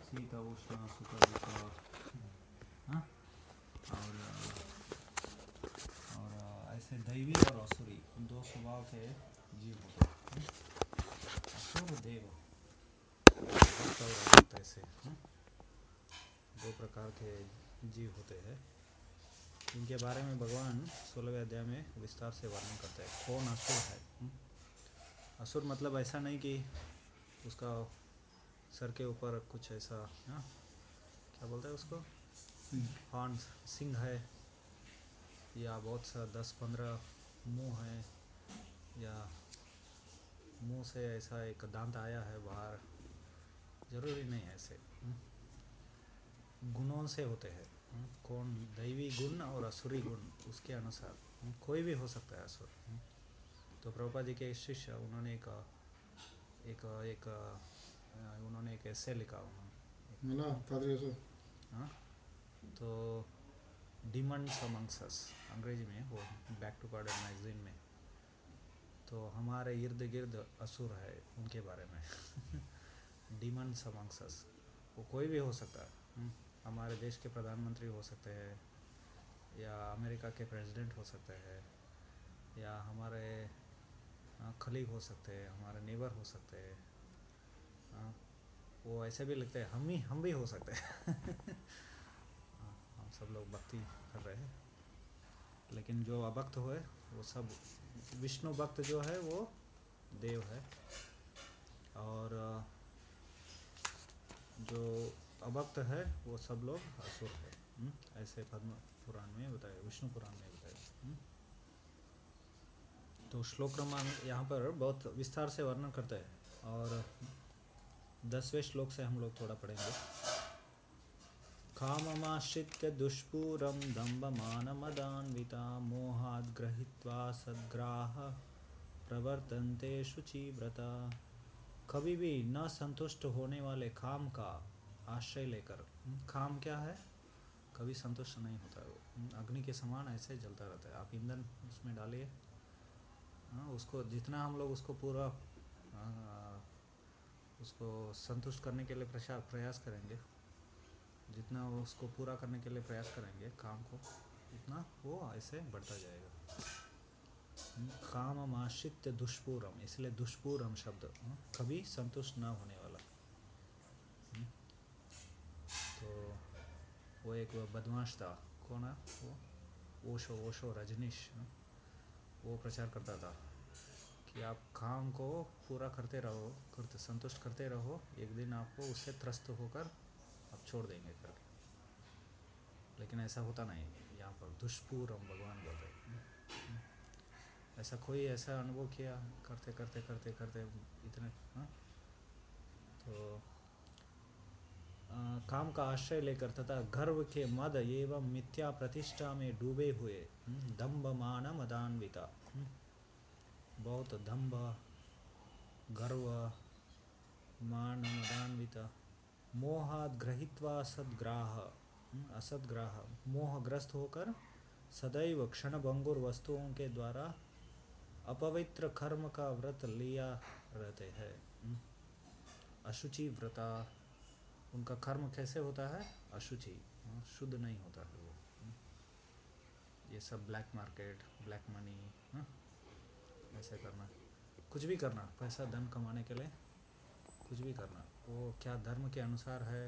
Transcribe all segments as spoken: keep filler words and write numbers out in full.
शीत उष्ण सुख दुख, हाँ, और और ऐसे दैवी और असुरी दो स्वभाव के जीव होते हैं। असुर देव भक्त और अभक्त ऐसे दो प्रकार के जीव होते हैं। इनके बारे में भगवान सोलहवें अध्याय में विस्तार से वर्णन करते हैं। कौन असुर है? असुर मतलब ऐसा नहीं कि उसका सर के ऊपर कुछ ऐसा, हाँ, क्या बोलते हैं उसको, हॉर्न्स, सिंह है, या बहुत सा दस पंद्रह मुंह है, या मुंह से ऐसा एक दांत आया है बाहर, जरूरी नहीं है ऐसे। गुणों से होते हैं। कौन दैवी गुण और असुरी गुण, उसके अनुसार कोई भी हो सकता है असुर। तो प्रभुपाद जी के शिष्य उन्होंने एक एक एक उन्होंने एक ऐसे लिखा उन्होंने, हाँ, तो डिमंड्स अमंग्स अस, अंग्रेजी में वो बैक टू गॉड मैगजीन में, तो हमारे इर्द गिर्द असुर है उनके बारे में। डिमंड्स अमंग्स अस, वो कोई भी हो सकता है। हमारे देश के प्रधानमंत्री हो सकते हैं, या अमेरिका के प्रेसिडेंट हो सकते हैं, या हमारे खलीग हो सकते हैं, हमारे नेबर हो सकते हैं। हाँ, वो ऐसे भी लगते हैं, हम ही हम भी हो सकते हैं। हम सब लोग भक्ति कर रहे हैं, लेकिन जो अभक्त हुए वो सब, विष्णु भक्त जो है वो देव है, और जो अभक्त है वो सब लोग असुर है। ऐसे पद्म पुराण में बताया, विष्णु पुराण में बताया। तो श्लोक क्रमांक यहाँ पर बहुत विस्तार से वर्णन करते हैं, और दसवें श्लोक से हम लोग थोड़ा पढ़ेंगे। काममाश्रित्य दुष्पूरं दम्भमानमदान्विता मोहाद् गृहीत्वा सद्ग्राह प्रवर्तन्ते शुचिव्रता। कभी भी न संतुष्ट होने वाले काम का आश्रय लेकर, काम क्या है, कभी संतुष्ट नहीं होता है वो, अग्नि के समान ऐसे जलता रहता है। आप ईंधन उसमें डालिए, उसको जितना हम लोग उसको पूरा आ, उसको संतुष्ट करने के लिए प्रयास करेंगे, जितना उसको पूरा करने के लिए प्रयास करेंगे काम को, उतना वो ऐसे बढ़ता जाएगा। काम आश्रित्य दुष्पूरम, इसलिए दुष्पूरम शब्द, कभी संतुष्ट ना होने वाला। तो वो एक बदमाश था, कौन है वो, ओशो ओशो रजनीश, वो प्रचार करता था कि आप काम को पूरा करते रहो, करते संतुष्ट करते रहो, एक दिन आपको उससे त्रस्त होकर आप छोड़ देंगे करके। लेकिन ऐसा होता नहीं। यहाँ पर दुष्पूरम भगवान बोलते हैं। ऐसा कोई ऐसा अनुभव किया, करते करते करते करते इतने, हाँ, तो आ, काम का आश्रय लेकर तथा गर्व के मद एवं मिथ्या प्रतिष्ठा में डूबे हुए, दंभ मान मदान्विता, बहुत दंभ, गर्व, मान मदान्विता, मोहाद ग्रहित्वा सद्ग्राह, असद्ग्राह, मोहग्रस्त होकर सदैव क्षणभंगुर वस्तुओं के द्वारा अपवित्र कर्म का व्रत लिया रहते हैं। अशुचि व्रता, उनका कर्म कैसे होता है, अशुचि, शुद्ध नहीं होता है वो। ये सब ब्लैक मार्केट, ब्लैक मनी, ऐसे करना, कुछ भी करना, पैसा धन कमाने के लिए कुछ भी करना, वो क्या धर्म के अनुसार है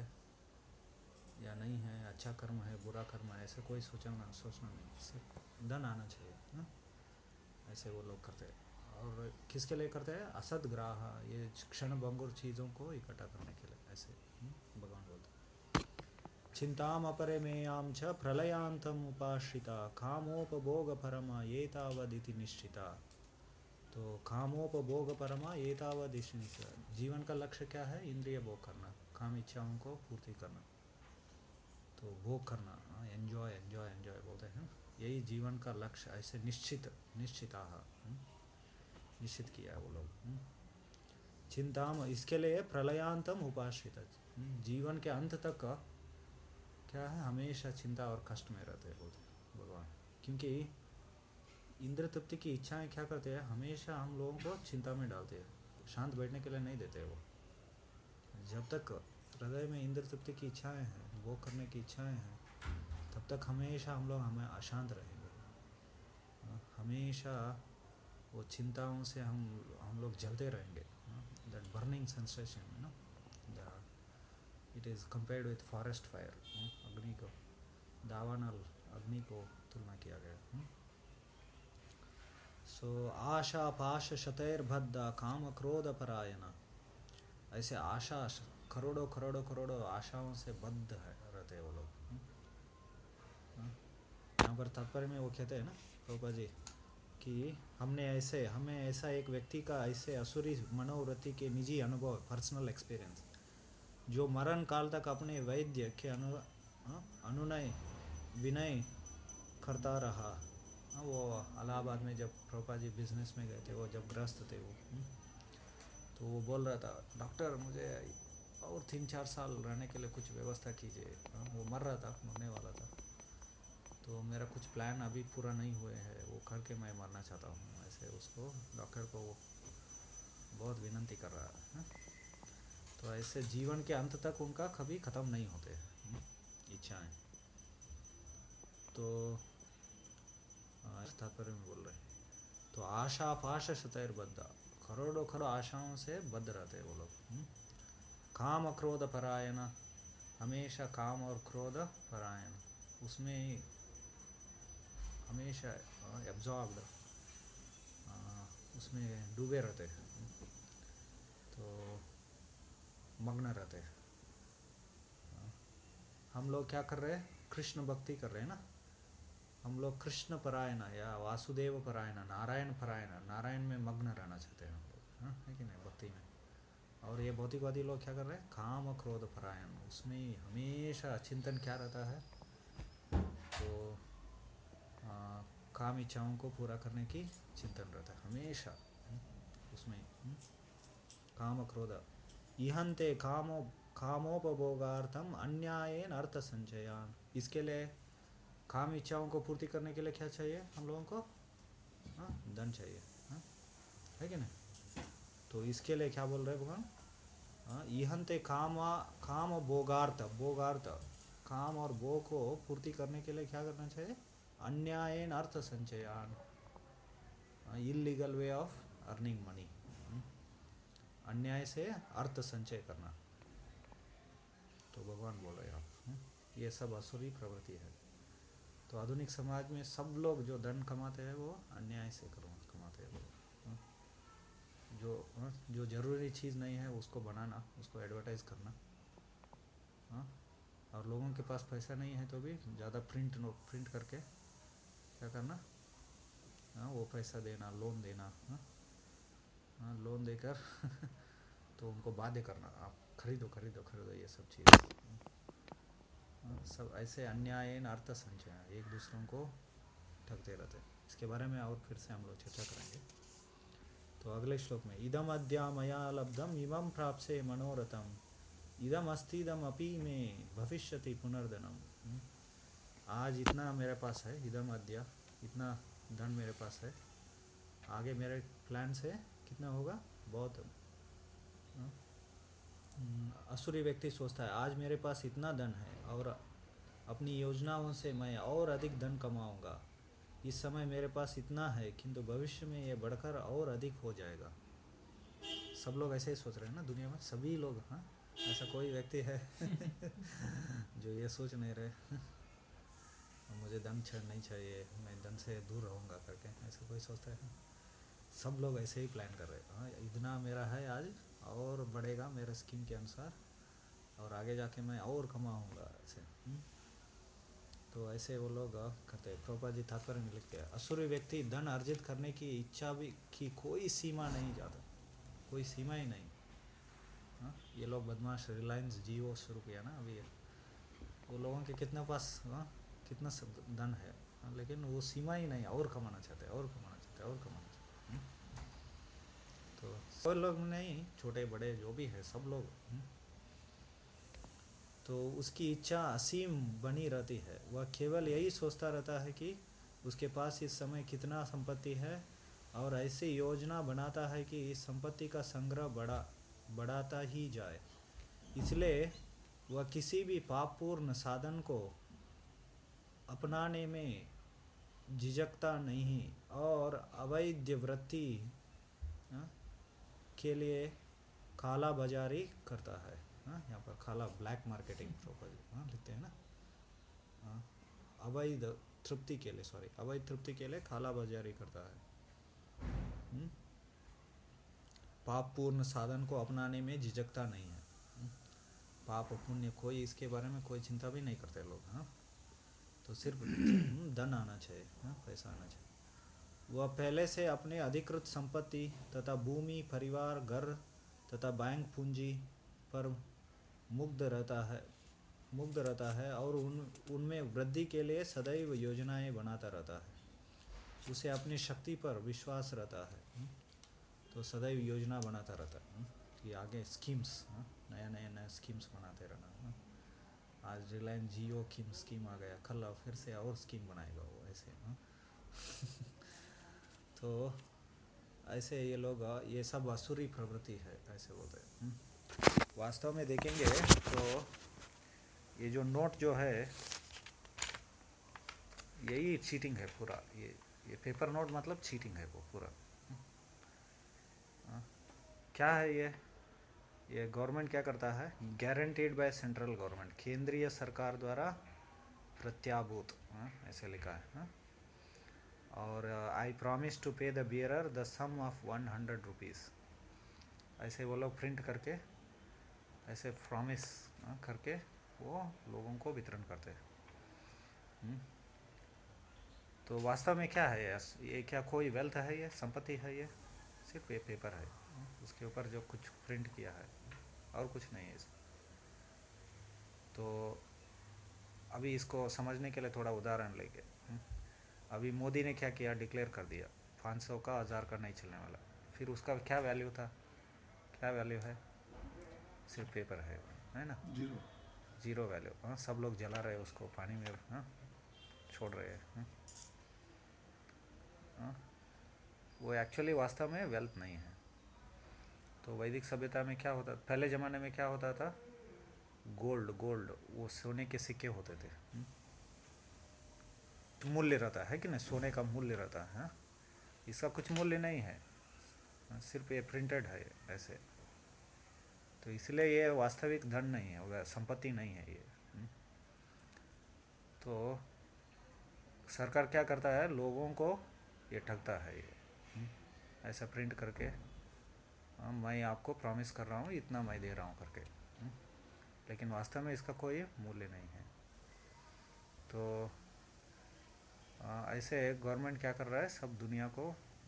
या नहीं है, अच्छा कर्म है बुरा कर्म है, ऐसे कोई सोचना सोचना नहीं, सिर्फ धन आना चाहिए ना, ऐसे वो लोग करते हैं। और किसके लिए करते हैं, असद्ग्राह, ये क्षण भंगुर चीज़ों को इकट्ठा करने के लिए, ऐसे भगवान बोलते हैं। चिंताम अपरिमेयां च प्रलयांतम उपाश्रिता कामोपभोग परमा ये तावदिति निश्चिता। तो कामोपभोग परमा ये तावदिति निश्चिता, जीवन का लक्ष्य क्या है, इंद्रिय भोग करना, काम इच्छाओं को पूर्ति करना, तो भोग करना, एंजॉय एंजॉय एंजॉय बोलते हैं, यही जीवन का लक्ष्य, ऐसे निश्चित निश्चिता, निश्चित किया वो लोग। चिंताम, इसके लिए प्रलयांतम उपाश्रित, जीवन के अंत तक का क्या है, हमेशा चिंता और कष्ट में रहते हैं बोलते भगवान, क्योंकि इंद्र तृप्ति की इच्छाएं क्या करते हैं, हमेशा हम लोगों को चिंता में डालते हैं, शांत बैठने के लिए नहीं देते वो। जब तक हृदय में इंद्र तृप्ति की इच्छाएं हैं, वो करने की इच्छाएं हैं, तब तक हमेशा हम लोग हमें अशांत रहेंगे। हमेशा वो चिंताओं से हम हम लोग जलते रहेंगे। That burning sensation, you know, it is compared with forest fire. अग्नि को, दावानल अग्नि को तुलना किया गया। सो so, आशा पाश शतैर्बद्ध काम क्रोध परायण, ऐसे आशा करोड़ों करोड़ों करोड़ों आशाओं से बद्ध है रहते वो लोग। यहाँ पर तात्पर्य में वो कहते हैं ना प्रभुपा जी कि हमने ऐसे हमें ऐसा एक व्यक्ति का ऐसे असुरी मनोवृत्ति के निजी अनुभव, पर्सनल एक्सपीरियंस, जो मरण काल तक अपने वैद्य के अनु अनुनय विनय करता रहा। वो इलाहाबाद में जब प्रभुपा जी बिजनेस में गए थे, वो जब ग्रस्त थे वो, तो वो बोल रहा था, डॉक्टर मुझे और तीन चार साल रहने के लिए कुछ व्यवस्था कीजिए। वो मर रहा था, मरने वाला था, तो मेरा कुछ प्लान अभी पूरा नहीं हुए हैं, वो करके मैं मरना चाहता हूँ। ऐसे उसको डॉक्टर को वो बहुत विनती कर रहा है। तो ऐसे जीवन के अंत तक उनका कभी ख़त्म नहीं होते इच्छाएं। तो तात्पर्य में बोल रहे हैं, तो आशा पाश शतैर्बद्ध, करोड़ों करोड़ आशाओं से बद्ध रहते हैं वो लोग। काम क्रोध परायण, हमेशा काम और क्रोध परायण, उसमें ही हमेशा एब्जॉर्ब्ड, उसमें डूबे रहते हैं, तो मग्न रहते हैं। हम लोग क्या कर रहे हैं? कृष्ण भक्ति कर रहे हैं ना, हम लोग कृष्ण परायण या वासुदेव परायण, नारायण परायण, नारायण में मग्न रहना चाहते हैं हम लोग, हाँ है कि नहीं, भक्ति में। और ये भौतिकवादी लोग क्या कर रहे हैं? काम क्रोध परायण, उसमें हमेशा चिंतन क्या रहता है? तो आ, काम इच्छाओं को पूरा करने की चिंतन रहता है हमेशा उसमें। काम क्रोध इहंते कामो कामोपभोगार्थम अन्यायेन अर्थ संचयान, इसके लिए काम इच्छाओं को पूर्ति करने के लिए क्या चाहिए हम लोगों को? हाँ, धन चाहिए, हाँ है कि नहीं? तो इसके लिए क्या बोल रहे भगवान? हाँ, इहंते काम काम भोगार्थ, भोगार्थ काम और भोग को पूर्ति करने के लिए क्या करना चाहिए? अन्यायेन अर्थ संचयान, illegal way of earning money, अन्याय से अर्थ संचय करना। तो भगवान बोल रहे हैं आप, ये सब असुरी प्रवृत्ति है। तो आधुनिक समाज में सब लोग जो धन कमाते हैं वो अन्याय से कमाते हैं वो लोग। जो जो ज़रूरी चीज़ नहीं है उसको बनाना, उसको एडवर्टाइज़ करना, हाँ, और लोगों के पास पैसा नहीं है तो भी ज़्यादा प्रिंट नो प्रिंट करके क्या करना, हाँ, वो पैसा देना, लोन देना, हाँ, हाँ लोन देकर तो उनको बाध्य करना, आप खरीदो खरीदो खरीदो ये सब चीज़, सब ऐसे अन्यायन अर्थ संचय, एक दूसरों को ठगते रहते हैं। इसके बारे में और फिर से हम लोग चर्चा करेंगे। तो अगले श्लोक में, इदम अद्या मया लब्धम इमं प्राप्से मनोरथम इदम अस्तिदम अपि में भविष्यति पुनर्धनम। आज इतना मेरे पास है, इदम अद्या, इतना धन मेरे पास है, आगे मेरे प्लान से कितना होगा? बहुत। असुरी व्यक्ति सोचता है आज मेरे पास इतना धन है और अपनी योजनाओं से मैं और अधिक धन कमाऊंगा, इस समय मेरे पास इतना है किंतु भविष्य में ये बढ़कर और अधिक हो जाएगा। सब लोग ऐसे ही सोच रहे हैं ना दुनिया में, सभी लोग, हाँ, ऐसा कोई व्यक्ति है जो ये सोच नहीं रहे मुझे धन नहीं चाहिए, मैं धन से दूर रहूँगा करके, ऐसा कोई सोचता है? सब लोग ऐसे ही प्लान कर रहे हैं, हाँ इतना मेरा है आज और बढ़ेगा मेरे स्कीम के अनुसार, और आगे जाके मैं और कमाऊँगा ऐसे। तो ऐसे वो लोग करते हैं। प्रभुपाद जी तात्पर्य में लिखते हैं, असुरी व्यक्ति धन अर्जित करने की इच्छा भी की कोई सीमा नहीं जाता, कोई सीमा ही नहीं। हाँ, ये लोग बदमाश रिलायंस जियो शुरू किया ना अभी, वो लोगों के कितना पास, हाँ, कितना धन है, हाँ, लेकिन वो सीमा ही नहीं, और कमाना चाहते हैं और कमाना चाहते हैं और कमाना चाहते हैं। तो सब लोग नहीं, छोटे बड़े जो भी है सब लोग, तो उसकी इच्छा असीम बनी रहती है। वह केवल यही सोचता रहता है कि उसके पास इस समय कितना संपत्ति है, और ऐसी योजना बनाता है कि इस संपत्ति का संग्रह बढ़ा बढ़ाता ही जाए। इसलिए वह किसी भी पापपूर्ण साधन को अपनाने में झिझकता नहीं और अवैध वृत्ति हाँ, के लिए काला बाजारी करता है। हाँ, यहाँ पर काला ब्लैक मार्केटिंग प्रोपोज हाँ लिखते हैं ना। हाँ, अवैध तृप्ति के लिए सॉरी अवैध तृप्ति के लिए काला बाजारी करता है। हम्म, पाप पूर्ण साधन को अपनाने में झिझकता नहीं है। हम्म, पाप पुण्य कोई इसके बारे में कोई चिंता भी नहीं करते लोग। हाँ, तो सिर्फ धन आना चाहिए। हाँ, पैसा आना चाहिए। वह पहले से अपने अधिकृत संपत्ति तथा भूमि परिवार घर तथा बैंक पूंजी पर मुग्ध रहता है मुग्ध रहता है और उन उनमें वृद्धि के लिए सदैव योजनाएं बनाता रहता है। उसे अपनी शक्ति पर विश्वास रहता है तो सदैव योजना बनाता रहता है कि आगे स्कीम्स नया नया नया स्कीम्स बनाते रहना। आज रिलायंस जियो की स्कीम आ गया, कल फिर से और स्कीम बनाएगा वो ऐसे। तो ऐसे ये लोग ये सब असुरी प्रवृत्ति है ऐसे बोलते हैं। वास्तव में देखेंगे तो ये जो नोट जो है यही चीटिंग है पूरा। ये ये पेपर नोट मतलब चीटिंग है वो पूरा। आ, क्या है ये ये गवर्नमेंट क्या करता है, गारंटीड बाय सेंट्रल गवर्नमेंट, केंद्रीय सरकार द्वारा प्रत्याभूत ऐसे लिखा है। हा? और I promise to pay the bearer the sum of one hundred rupees ऐसे वो लोग प्रिंट करके ऐसे प्रॉमिस करके वो लोगों को वितरण करते हैं। तो वास्तव में क्या है ये, क्या कोई वेल्थ है, ये संपत्ति है, ये सिर्फ ये पेपर है उसके ऊपर जो कुछ प्रिंट किया है और कुछ नहीं है इसमें। तो अभी इसको समझने के लिए थोड़ा उदाहरण लेंगे। अभी मोदी ने क्या किया, डिक्लेयर कर दिया पाँच सौ का हज़ार का नहीं चलने वाला। फिर उसका क्या वैल्यू था, क्या वैल्यू है, सिर्फ पेपर है है ना, जीरो जीरो वैल्यू। हाँ, सब लोग जला रहे हैं उसको, पानी में हाँ छोड़ रहे हैं। हाँ, वो एक्चुअली वास्तव में वेल्थ नहीं है। तो वैदिक सभ्यता में क्या होता, पहले ज़माने में क्या होता था, गोल्ड गोल्ड वो सोने के सिक्के होते थे। तो मूल्य रहता है कि नहीं, सोने का मूल्य रहता है। इसका कुछ मूल्य नहीं है, सिर्फ ये प्रिंटेड है ऐसे। तो इसलिए ये वास्तविक धन नहीं है, संपत्ति नहीं है ये। तो सरकार क्या करता है, लोगों को ये ठगता है ये ऐसा प्रिंट करके। हाँ, मैं आपको प्रॉमिस कर रहा हूँ इतना मैं दे रहा हूँ करके, लेकिन वास्तव में इसका कोई मूल्य नहीं है। तो ऐसे गवर्नमेंट क्या कर रहा है, सब दुनिया को,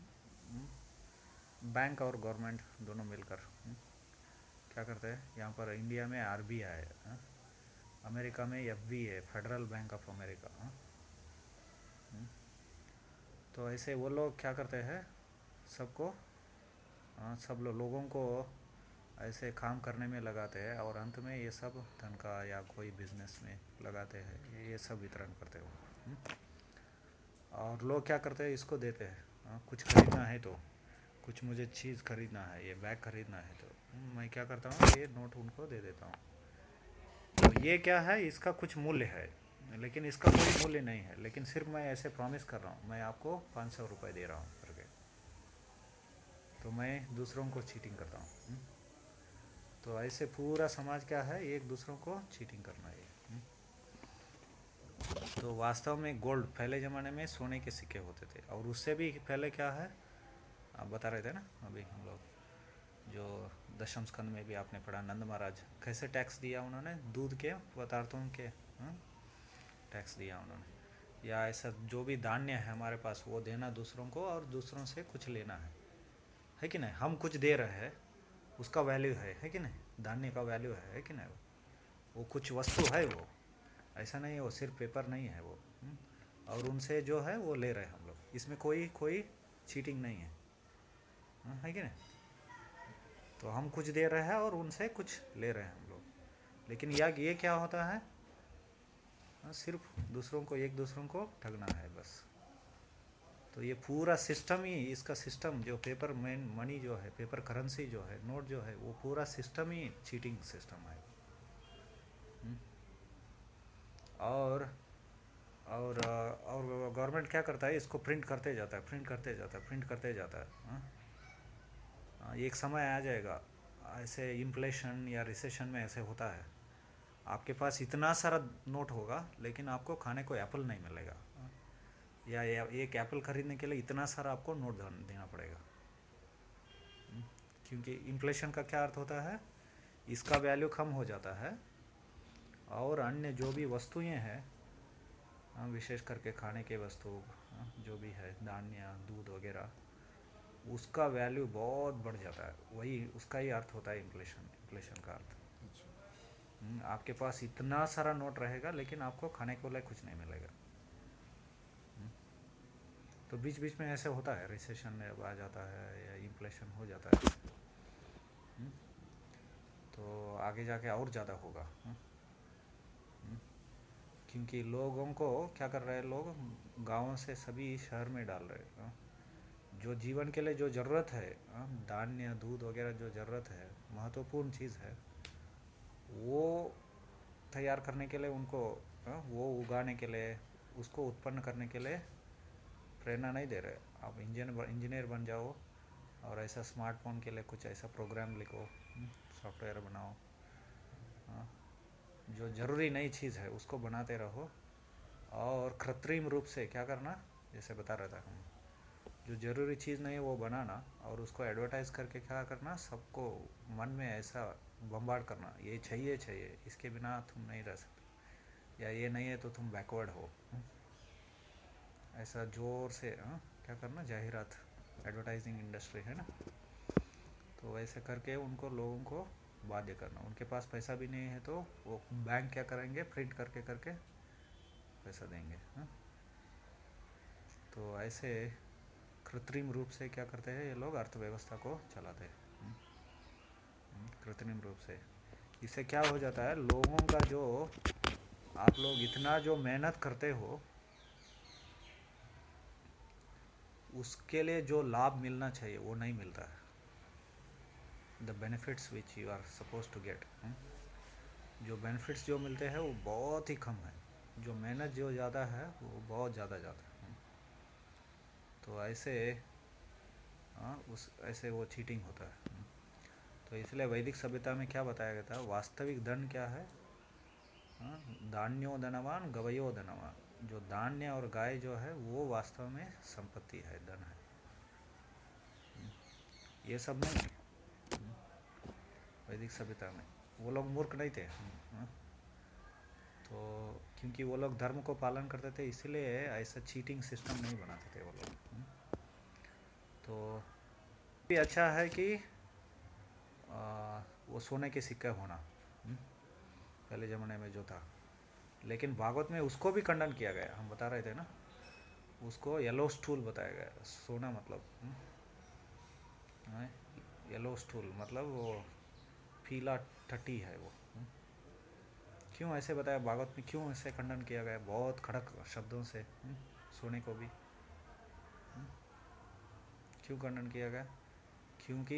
बैंक और गवर्नमेंट दोनों मिलकर क्या करते हैं। यहाँ पर इंडिया में आरबीआई है, अमेरिका में एफबी है, फेडरल बैंक ऑफ अमेरिका। तो ऐसे वो लोग क्या करते हैं, सबको सब लो, लोगों को ऐसे काम करने में लगाते हैं और अंत में ये सब धन का या कोई बिजनेस में लगाते हैं, ये सब वितरण करते हो। और लोग क्या करते हैं, इसको देते हैं। कुछ खरीदना है तो, कुछ मुझे चीज़ खरीदना है, ये बैग खरीदना है तो मैं क्या करता हूँ, ये नोट उनको दे देता हूँ। तो ये क्या है, इसका कुछ मूल्य है लेकिन इसका कोई मूल्य नहीं है, लेकिन सिर्फ मैं ऐसे प्रॉमिस कर रहा हूँ मैं आपको पाँच सौ रुपये दे रहा हूँ करके। तो मैं दूसरों को चीटिंग करता हूँ। तो ऐसे पूरा समाज क्या है, एक दूसरों को चीटिंग करना है। तो वास्तव में गोल्ड पहले ज़माने में सोने के सिक्के होते थे, और उससे भी पहले क्या है, आप बता रहे थे ना अभी हम लोग, जो दशम स्कंद में भी आपने पढ़ा, नंद महाराज कैसे टैक्स दिया उन्होंने, दूध के पदार्थों के टैक्स दिया उन्होंने। या ऐसा जो भी धान्य है हमारे पास वो देना दूसरों को, और दूसरों से कुछ लेना है है कि नहीं। हम कुछ दे रहे हैं उसका वैल्यू है है कि नहीं, धान्य का वैल्यू है है कि नहीं, वो वो कुछ वस्तु है वो, ऐसा नहीं है वो सिर्फ पेपर नहीं है वो। और उनसे जो है वो ले रहे हैं हम लोग, इसमें कोई कोई चीटिंग नहीं है, है कि नहीं। तो हम कुछ दे रहे हैं और उनसे कुछ ले रहे हैं हम लोग, लेकिन यार ये क्या होता है, सिर्फ दूसरों को, एक दूसरों को ठगना है बस। तो ये पूरा सिस्टम ही, इसका सिस्टम जो पेपर मेन मनी जो है, पेपर करेंसी जो है, नोट जो है, वो पूरा सिस्टम ही चीटिंग सिस्टम है। और और और गवर्नमेंट क्या करता है, इसको प्रिंट करते जाता है, प्रिंट करते जाता है, प्रिंट करते जाता है। हाँ? हाँ, एक समय आ जाएगा, ऐसे इन्फ्लेशन या रिसेशन में ऐसे होता है, आपके पास इतना सारा नोट होगा लेकिन आपको खाने को एप्पल नहीं मिलेगा। हाँ? या, या एक एप्पल खरीदने के लिए इतना सारा आपको नोट देना पड़ेगा। हम्म, क्योंकि इन्फ्लेशन का क्या अर्थ होता है, इसका वैल्यू कम हो जाता है और अन्य जो भी वस्तुएं हैं, हाँ, विशेष करके खाने के वस्तु, हाँ, जो भी है धान्य दूध वगैरह, उसका वैल्यू बहुत बढ़ जाता है। वही उसका ही अर्थ होता है इन्फ्लेशन, इन्फ्लेशन का अर्थ। अच्छा। हम्म, आपके पास इतना सारा नोट रहेगा लेकिन आपको खाने को लिए कुछ नहीं मिलेगा। हम्म, तो बीच बीच में ऐसे होता है, रिसेशन आ जाता है या इन्फ्लेशन हो जाता है। हम्म, तो आगे जाके और ज़्यादा होगा। हम्म, हम्म, क्योंकि लोगों को क्या कर रहे हैं, लोग गांवों से सभी शहर में डाल रहे हैं। हाँ, जो जीवन के लिए जो ज़रूरत है, हाँ, धान्य दूध वगैरह जो ज़रूरत है, महत्वपूर्ण चीज़ है, वो तैयार करने के लिए उनको, हाँ, वो उगाने के लिए, उसको उत्पन्न करने के लिए प्रेरणा नहीं दे रहे। आप इंजीनियर इंजीनियर बन जाओ और ऐसा स्मार्टफोन के लिए कुछ ऐसा प्रोग्राम लिखो, सॉफ्टवेयर बनाओ, हाँ, जो ज़रूरी नई चीज़ है उसको बनाते रहो। और कृत्रिम रूप से क्या करना, जैसे बता रहा था हम, जो ज़रूरी चीज़ नहीं है वो बनाना और उसको एडवर्टाइज करके क्या करना, सबको मन में ऐसा बम्बार्ड करना, ये चाहिए चाहिए, इसके बिना तुम नहीं रह सकते, या ये नहीं है तो तुम बैकवर्ड हो। ऐसा जोर से, हाँ, क्या करना, जाहिरात, एडवर्टाइजिंग इंडस्ट्री है ना, तो वैसे करके उनको, लोगों को बाध्य करना। उनके पास पैसा भी नहीं है तो वो बैंक क्या करेंगे, प्रिंट करके करके पैसा देंगे। हाँ? तो ऐसे कृत्रिम रूप से क्या करते हैं ये लोग, अर्थव्यवस्था को चलाते हैं। हम्म, हम्म, कृत्रिम रूप से इससे क्या हो जाता है, लोगों का जो, आप लोग इतना जो मेहनत करते हो उसके लिए जो लाभ मिलना चाहिए वो नहीं मिलता है। The benefits which you are suppose to get, जो बेनिफिट्स जो मिलते हैं वो बहुत ही कम है, जो मेहनत जो ज़्यादा है वो बहुत ज़्यादा ज़्यादा है। तो ऐसे, हाँ, उस ऐसे वो चीटिंग होता है। तो इसलिए वैदिक सभ्यता में क्या बताया गया था, वास्तविक धन क्या है, हाँ, धान्यो धनवान गवयो धनवान, जो धान्य और गाय जो है वो वास्तव में संपत्ति है, धन है, ये सब नहीं। वैदिक सभ्यता में वो लोग मूर्ख नहीं थे। हाँ? तो क्योंकि वो लोग धर्म को पालन करते थे इसलिए ऐसा चीटिंग सिस्टम नहीं बनाते थे वो लोग। हम्म, तो भी अच्छा है कि आ, वो सोने के सिक्के होना, हम्म, पहले ज़माने में जो था, लेकिन भागवत में उसको भी खंडन किया गया, हम बता रहे थे ना, उसको येलो स्टूल बताया गया, सोना मतलब, येलो स्टूल मतलब वो पीला टट्टी है वो। हम्म, क्यों ऐसे बताया भागवत में, क्यों ऐसे खंडन किया गया बहुत खड़क शब्दों से, हम्म, सोने को भी, हम्म, क्यों खंडन किया गया, क्योंकि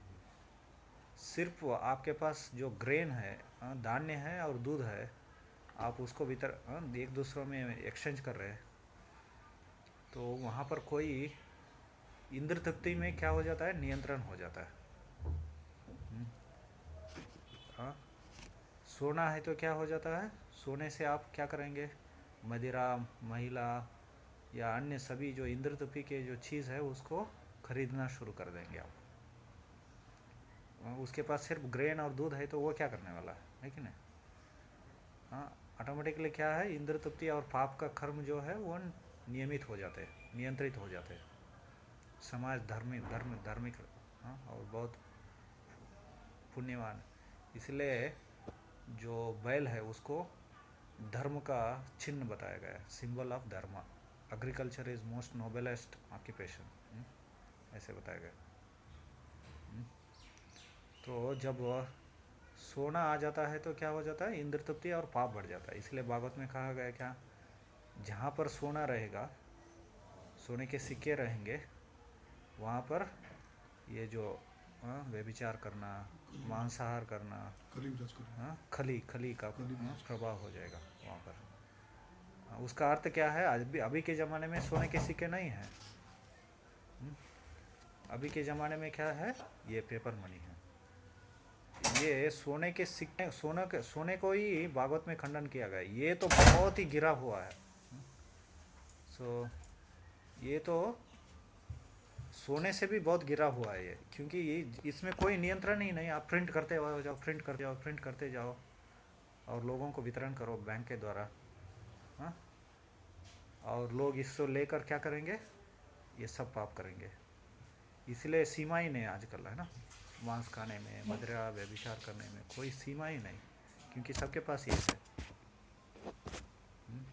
सिर्फ आपके पास जो ग्रेन है, हाँ, धान्य है और दूध है, आप उसको भीतर, हाँ, एक दूसरों में एक्सचेंज कर रहे हैं, तो वहाँ पर कोई इंद्र तृप्ति में क्या हो जाता है, नियंत्रण हो जाता है। हम्म, हाँ, सोना है तो क्या हो जाता है, सोने से आप क्या करेंगे, मदिरा, महिला या अन्य सभी जो इंद्र तृप्ति के जो चीज़ है उसको खरीदना शुरू कर देंगे आप। हाँ, उसके पास सिर्फ ग्रेन और दूध है तो वो क्या करने वाला है कि नहीं। हाँ, ऑटोमेटिकली क्या है, इंद्र तृप्ति और पाप का कर्म जो है वो नियमित हो जाते हैं, नियंत्रित हो जाते हैं, समाज धार्मिक, धर्म धार्मिक, हाँ, और बहुत पुण्यवान। इसलिए जो बैल है उसको धर्म का चिन्ह बताया गया है, symbol of dharma. Agriculture is most noblest occupation, ऐसे बताया गया। हम्म, तो जब वह सोना आ जाता है तो क्या हो जाता है, इंद्र तृप्ति और पाप बढ़ जाता है। इसलिए भागवत में कहा गया क्या, जहाँ पर सोना रहेगा, सोने के सिक्के रहेंगे, वहाँ पर ये जो, हाँ, व्यभिचार करना, कली मांसाहार करना, कली विराज करें। हाँ, खली खली का, कली हाँ, विराज करें। प्रभाव हो जाएगा वहाँ पर। उसका अर्थ क्या है? अभी अभी के ज़माने में सोने के सिक्के नहीं हैं। हम्म, अभी के ज़माने में क्या है? ये पेपर मनी है। ये सोने के सिक्के, सोने के सोने को ही भागवत में खंडन किया गया है। ये तो बहुत ही गिरा हुआ है। सो ये तो सोने से भी बहुत गिरा हुआ है ये, क्योंकि ये इसमें कोई नियंत्रण ही नहीं। आप प्रिंट करते जाओ, प्रिंट करते जाओ, प्रिंट करते जाओ और लोगों को वितरण करो बैंक के द्वारा। हाँ, और लोग इसको लेकर क्या करेंगे? ये सब पाप करेंगे। इसलिए सीमा ही नहीं आजकल, है ना? मांस खाने में, मदिरा व्यभिचार करने में कोई सीमा ही नहीं, क्योंकि सबके पास ये है। हम्म,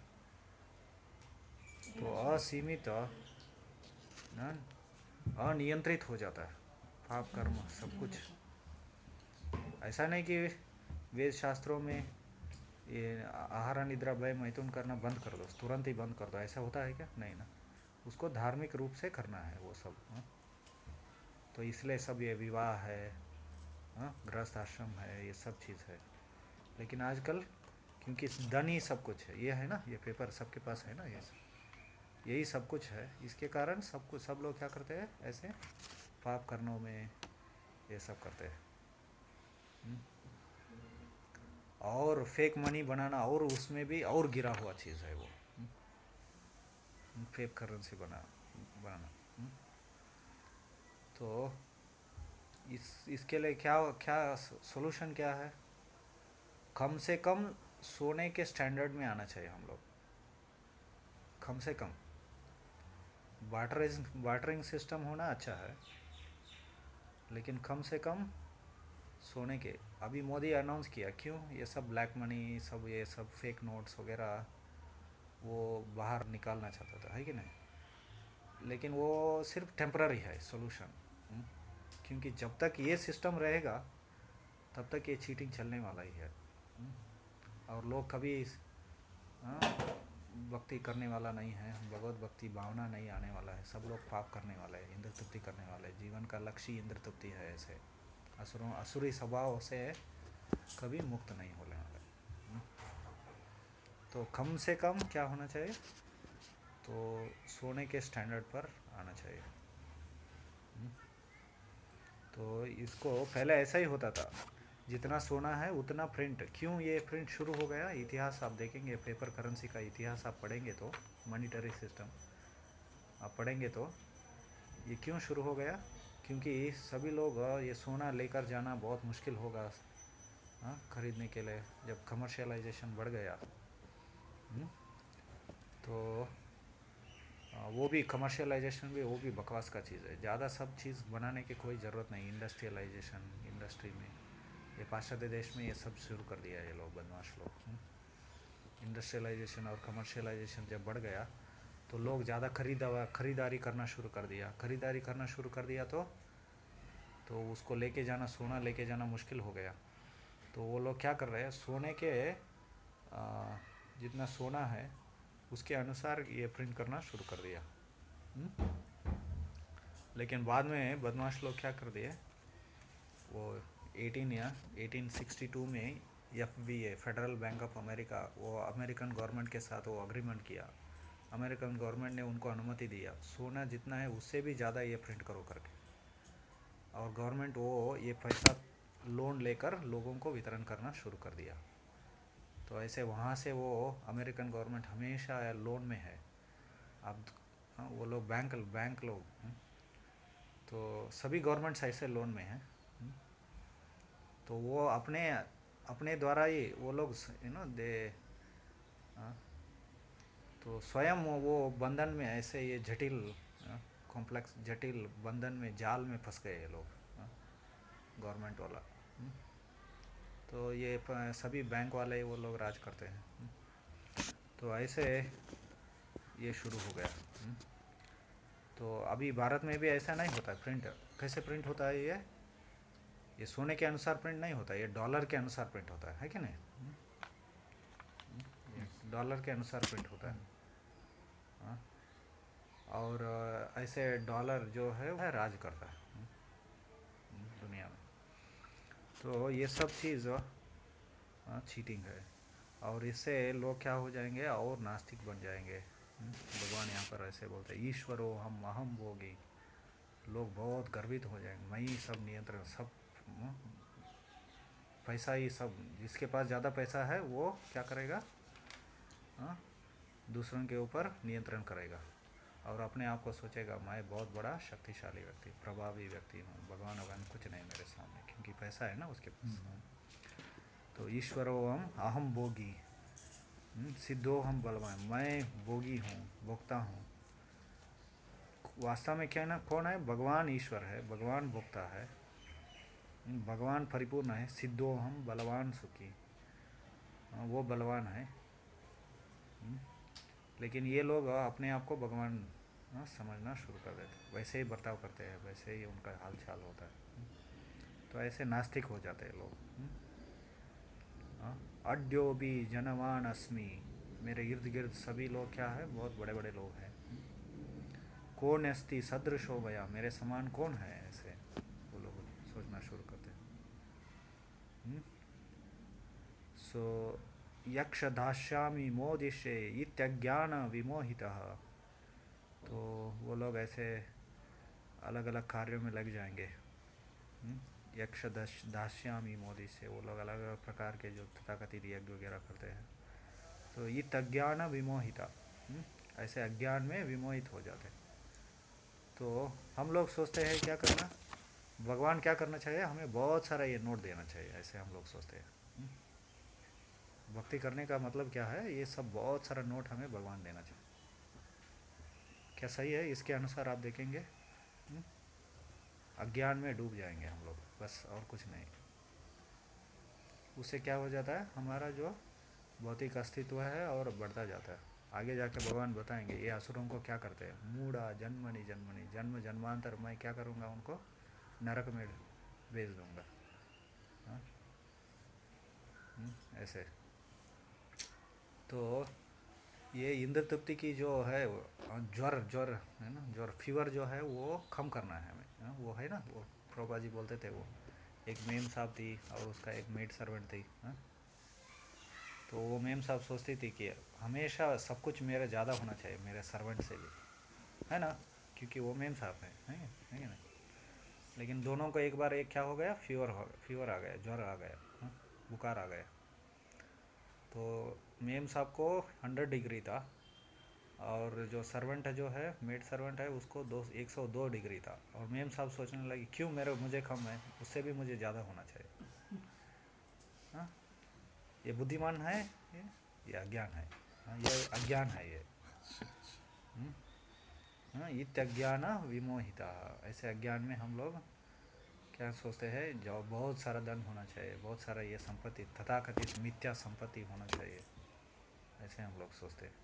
तो असीमित, ना, अनियंत्रित हो जाता है पाप कर्म सब कुछ। ऐसा नहीं कि वेद शास्त्रों में ये आहार निद्रा भय मैथुन करना बंद कर दो, तुरंत ही बंद कर दो, ऐसा होता है क्या? नहीं ना। उसको धार्मिक रूप से करना है वो सब। हाँ? तो इसलिए सब ये विवाह है, हाँ, गृहस्थ आश्रम है, ये सब चीज़ है। लेकिन आजकल क्योंकि धन ही सब कुछ है, ये है ना, ये पेपर सबके पास है ना, ये यही सब कुछ है। इसके कारण सब कुछ, सब लोग क्या करते हैं? ऐसे पाप करनों में ये सब करते हैं। हम्म? और फेक मनी बनाना, और उसमें भी और गिरा हुआ चीज़ है वो। फेक करेंसी बना बनाना। हम्म? तो इस इसके लिए क्या क्या सोल्यूशन क्या है? कम से कम सोने के स्टैंडर्ड में आना चाहिए हम लोग। कम से कम बार्टरिंग बार्टरिंग सिस्टम होना अच्छा है, लेकिन कम से कम सोने के। अभी मोदी अनाउंस किया, क्यों ये सब ब्लैक मनी, सब ये सब फेक नोट्स वगैरह वो बाहर निकालना चाहता था, है कि नहीं? लेकिन वो सिर्फ टेम्पररी है सोल्यूशन। क्योंकि जब तक ये सिस्टम रहेगा तब तक ये चीटिंग चलने वाला ही है। हम्म? और लोग कभी, हाँ, भक्ति करने वाला नहीं है, भगवत भक्ति भावना नहीं आने वाला है। सब लोग पाप करने वाले हैं, इंद्र तृप्ति करने वाले हैं। जीवन का लक्ष्य ही इंद्र तृप्ति है। ऐसे असुरों असुरी स्वभाव से कभी मुक्त नहीं होने वाले। हम्म? तो कम से कम क्या होना चाहिए? तो सोने के स्टैंडर्ड पर आना चाहिए। हम्म? तो इसको पहले ऐसा ही होता था, जितना सोना है उतना प्रिंट। क्यों ये प्रिंट शुरू हो गया? इतिहास आप देखेंगे, पेपर करेंसी का इतिहास आप पढ़ेंगे तो, मॉनिटरी सिस्टम आप पढ़ेंगे तो ये क्यों शुरू हो गया? क्योंकि सभी लोग ये सोना लेकर जाना बहुत मुश्किल होगा, हाँ, खरीदने के लिए। जब कमर्शियलाइजेशन बढ़ गया, हम्म, तो वो भी कमर्शियलाइजेशन भी, वो भी बकवास का चीज़ है। ज़्यादा सब चीज़ बनाने की कोई ज़रूरत नहीं। इंडस्ट्रियलाइजेशन, इंडस्ट्री में ये पाश्चात्य देश में ये सब शुरू कर दिया ये लोग, बदमाश लोग। इंडस्ट्रियलाइजेशन और कमर्शियलाइजेशन जब बढ़ गया तो लोग ज़्यादा खरीदा खरीदारी करना शुरू कर दिया। खरीदारी करना शुरू कर दिया तो तो उसको लेके जाना, सोना लेके जाना मुश्किल हो गया। तो वो लोग क्या कर रहे हैं? सोने के आ, जितना सोना है उसके अनुसार ये प्रिंट करना शुरू कर दिया। हुँ? लेकिन बाद में बदमाश लोग क्या कर दिए? वो एटीन या एटीन सिक्सटी टू में F B A, federal bank of America, वो अमेरिकन गवर्नमेंट के साथ वो अग्रीमेंट किया। अमेरिकन गवर्नमेंट ने उनको अनुमति दिया, सोना जितना है उससे भी ज़्यादा ये प्रिंट करो करके। और गवर्नमेंट वो ये पैसा लोन लेकर लोगों को वितरण करना शुरू कर दिया। तो ऐसे वहाँ से वो अमेरिकन गवर्नमेंट हमेशा लोन में है। अब, हाँ, वो लोग बैंक बैंक लोग, हम्म, तो सभी गवर्नमेंट्स ऐसे लोन में हैं। हम्म, तो वो अपने अपने द्वारा ही वो लोग, यू नो दे, तो स्वयं वो वो बंधन में, ऐसे ये जटिल कॉम्प्लेक्स जटिल बंधन में, जाल में फंस गए ये लोग, गवर्नमेंट वाला। हम्म, तो ये प- सभी बैंक वाले वो लोग राज करते हैं। हम्म, तो ऐसे ये शुरू हो गया। हम्म, तो अभी भारत में भी ऐसा नहीं होता प्रिंट। कैसे प्रिंट होता है ये? ये सोने के अनुसार प्रिंट नहीं होता, ये डॉलर के अनुसार प्रिंट होता है है कि नहीं? हम्म, ये डॉलर के अनुसार प्रिंट होता है। हाँ, और अ, ऐसे डॉलर जो है वह राज करता है, हम्म, दुनिया में। तो ये सब चीज़ चीटिंग है। और इससे लोग क्या हो जाएंगे और नास्तिक बन जाएंगे। हम्म, भगवान यहाँ पर ऐसे बोलते हैं, ईश्वरो हम अहम भोगी। लोग बहुत गर्वित हो जाएंगे, मैं ही सब नियंत्रण सब। हम्म, पैसा ही सब, जिसके पास ज़्यादा पैसा है वो क्या करेगा, हाँ, दूसरों के ऊपर नियंत्रण करेगा और अपने आप को सोचेगा मैं बहुत बड़ा शक्तिशाली व्यक्ति, प्रभावी व्यक्ति हूँ, भगवान भगवान कुछ नहीं मेरे सामने, क्योंकि पैसा है ना उसके पास। तो ईश्वरो हम अहम भोगी, सिद्धो हम बलवान, मैं भोगी हूँ, भोक्ता हूँ। वास्तव में क्या ना, कौन है, भगवान ईश्वर है, भगवान भोक्ता है, भगवान परिपूर्ण है, सिद्धो हम बलवान सुखी, हाँ, वो बलवान है। लेकिन ये लोग अपने आप को भगवान, हाँ, समझना शुरू कर देते, वैसे ही बर्ताव करते हैं, वैसे ही उनका हाल चाल होता है। तो ऐसे नास्तिक हो जाते हैं लोग। हाँ, अड्यो भी जनवान अस्मि, मेरे इर्द गिर्द सभी लोग क्या है, बहुत बड़े बड़े लोग हैं। कौन अस्ति सदृशो भया, मेरे समान कौन है, ऐसे वो लोग सोचना शुरू करते हैं। सो यक्ष दास्यामी मोदिशे इत्यज्ञान विमोहितः, तो वो लोग ऐसे अलग अलग कार्यों में लग जाएंगे। यक्ष दास्यामी मोदी से वो लोग अलग अलग प्रकार के जो तथाकथित यज्ञ वगैरह करते हैं। तो ये अज्ञान विमोहिता, ऐसे अज्ञान में विमोहित हो जाते हैं। तो हम लोग सोचते हैं क्या करना, भगवान क्या करना चाहिए, हमें बहुत सारा ये नोट देना चाहिए, ऐसे हम लोग सोचते हैं। भक्ति करने का मतलब क्या है, ये सब बहुत सारा नोट हमें भगवान देना चाहिए। क्या सही है, इसके अनुसार आप देखेंगे अज्ञान में डूब जाएंगे हम लोग, बस और कुछ नहीं। उससे क्या हो जाता है, हमारा जो भौतिक अस्तित्व है और बढ़ता जाता है। आगे जाके भगवान बताएंगे ये असुरों को क्या करते हैं, मूढ़ा जन्मनि जन्मनि, जन्म जन्मांतर मैं क्या करूँगा, उनको नरक में भेज दूँगा। हाँ, ऐसे। तो ये इंद्र तृप्ति की जो है ज्वर ज्वर है ना, ज्वर फीवर जो है वो कम करना है हमें। हाँ, वो है ना, वो प्रोपा जी बोलते थे, वो एक मेम साहब थी और उसका एक मेड सर्वेंट थी। हाँ, तो वो मेम साहब सोचती थी कि हमेशा सब कुछ मेरा ज़्यादा होना चाहिए मेरे सर्वेंट से भी, है ना, क्योंकि वो मेम साहब हैं, है है ना। लेकिन दोनों को एक बार एक क्या हो गया, फीवर हो फीवर आ गया, ज्वर आ गया, हाँ, बुखार आ गया। तो मेम साहब को हंड्रेड डिग्री था और जो सर्वेंट है, जो है मेड सर्वेंट है, उसको दो एक सौ दो डिग्री था। और मेम साहब सोचने लगी क्यों मेरे मुझे कम है, उससे भी मुझे ज़्यादा होना चाहिए। हाँ, ये बुद्धिमान है, ये ये अज्ञान है। हाँ, ये अज्ञान है ये। हाँ, इत्यज्ञान विमोहिता, ऐसे अज्ञान में हम लोग क्या सोचते हैं, जो बहुत सारा धन होना चाहिए, बहुत सारा ये संपत्ति, तथाकथित मिथ्या संपत्ति होना चाहिए, ऐसे हम लोग सोचते हैं।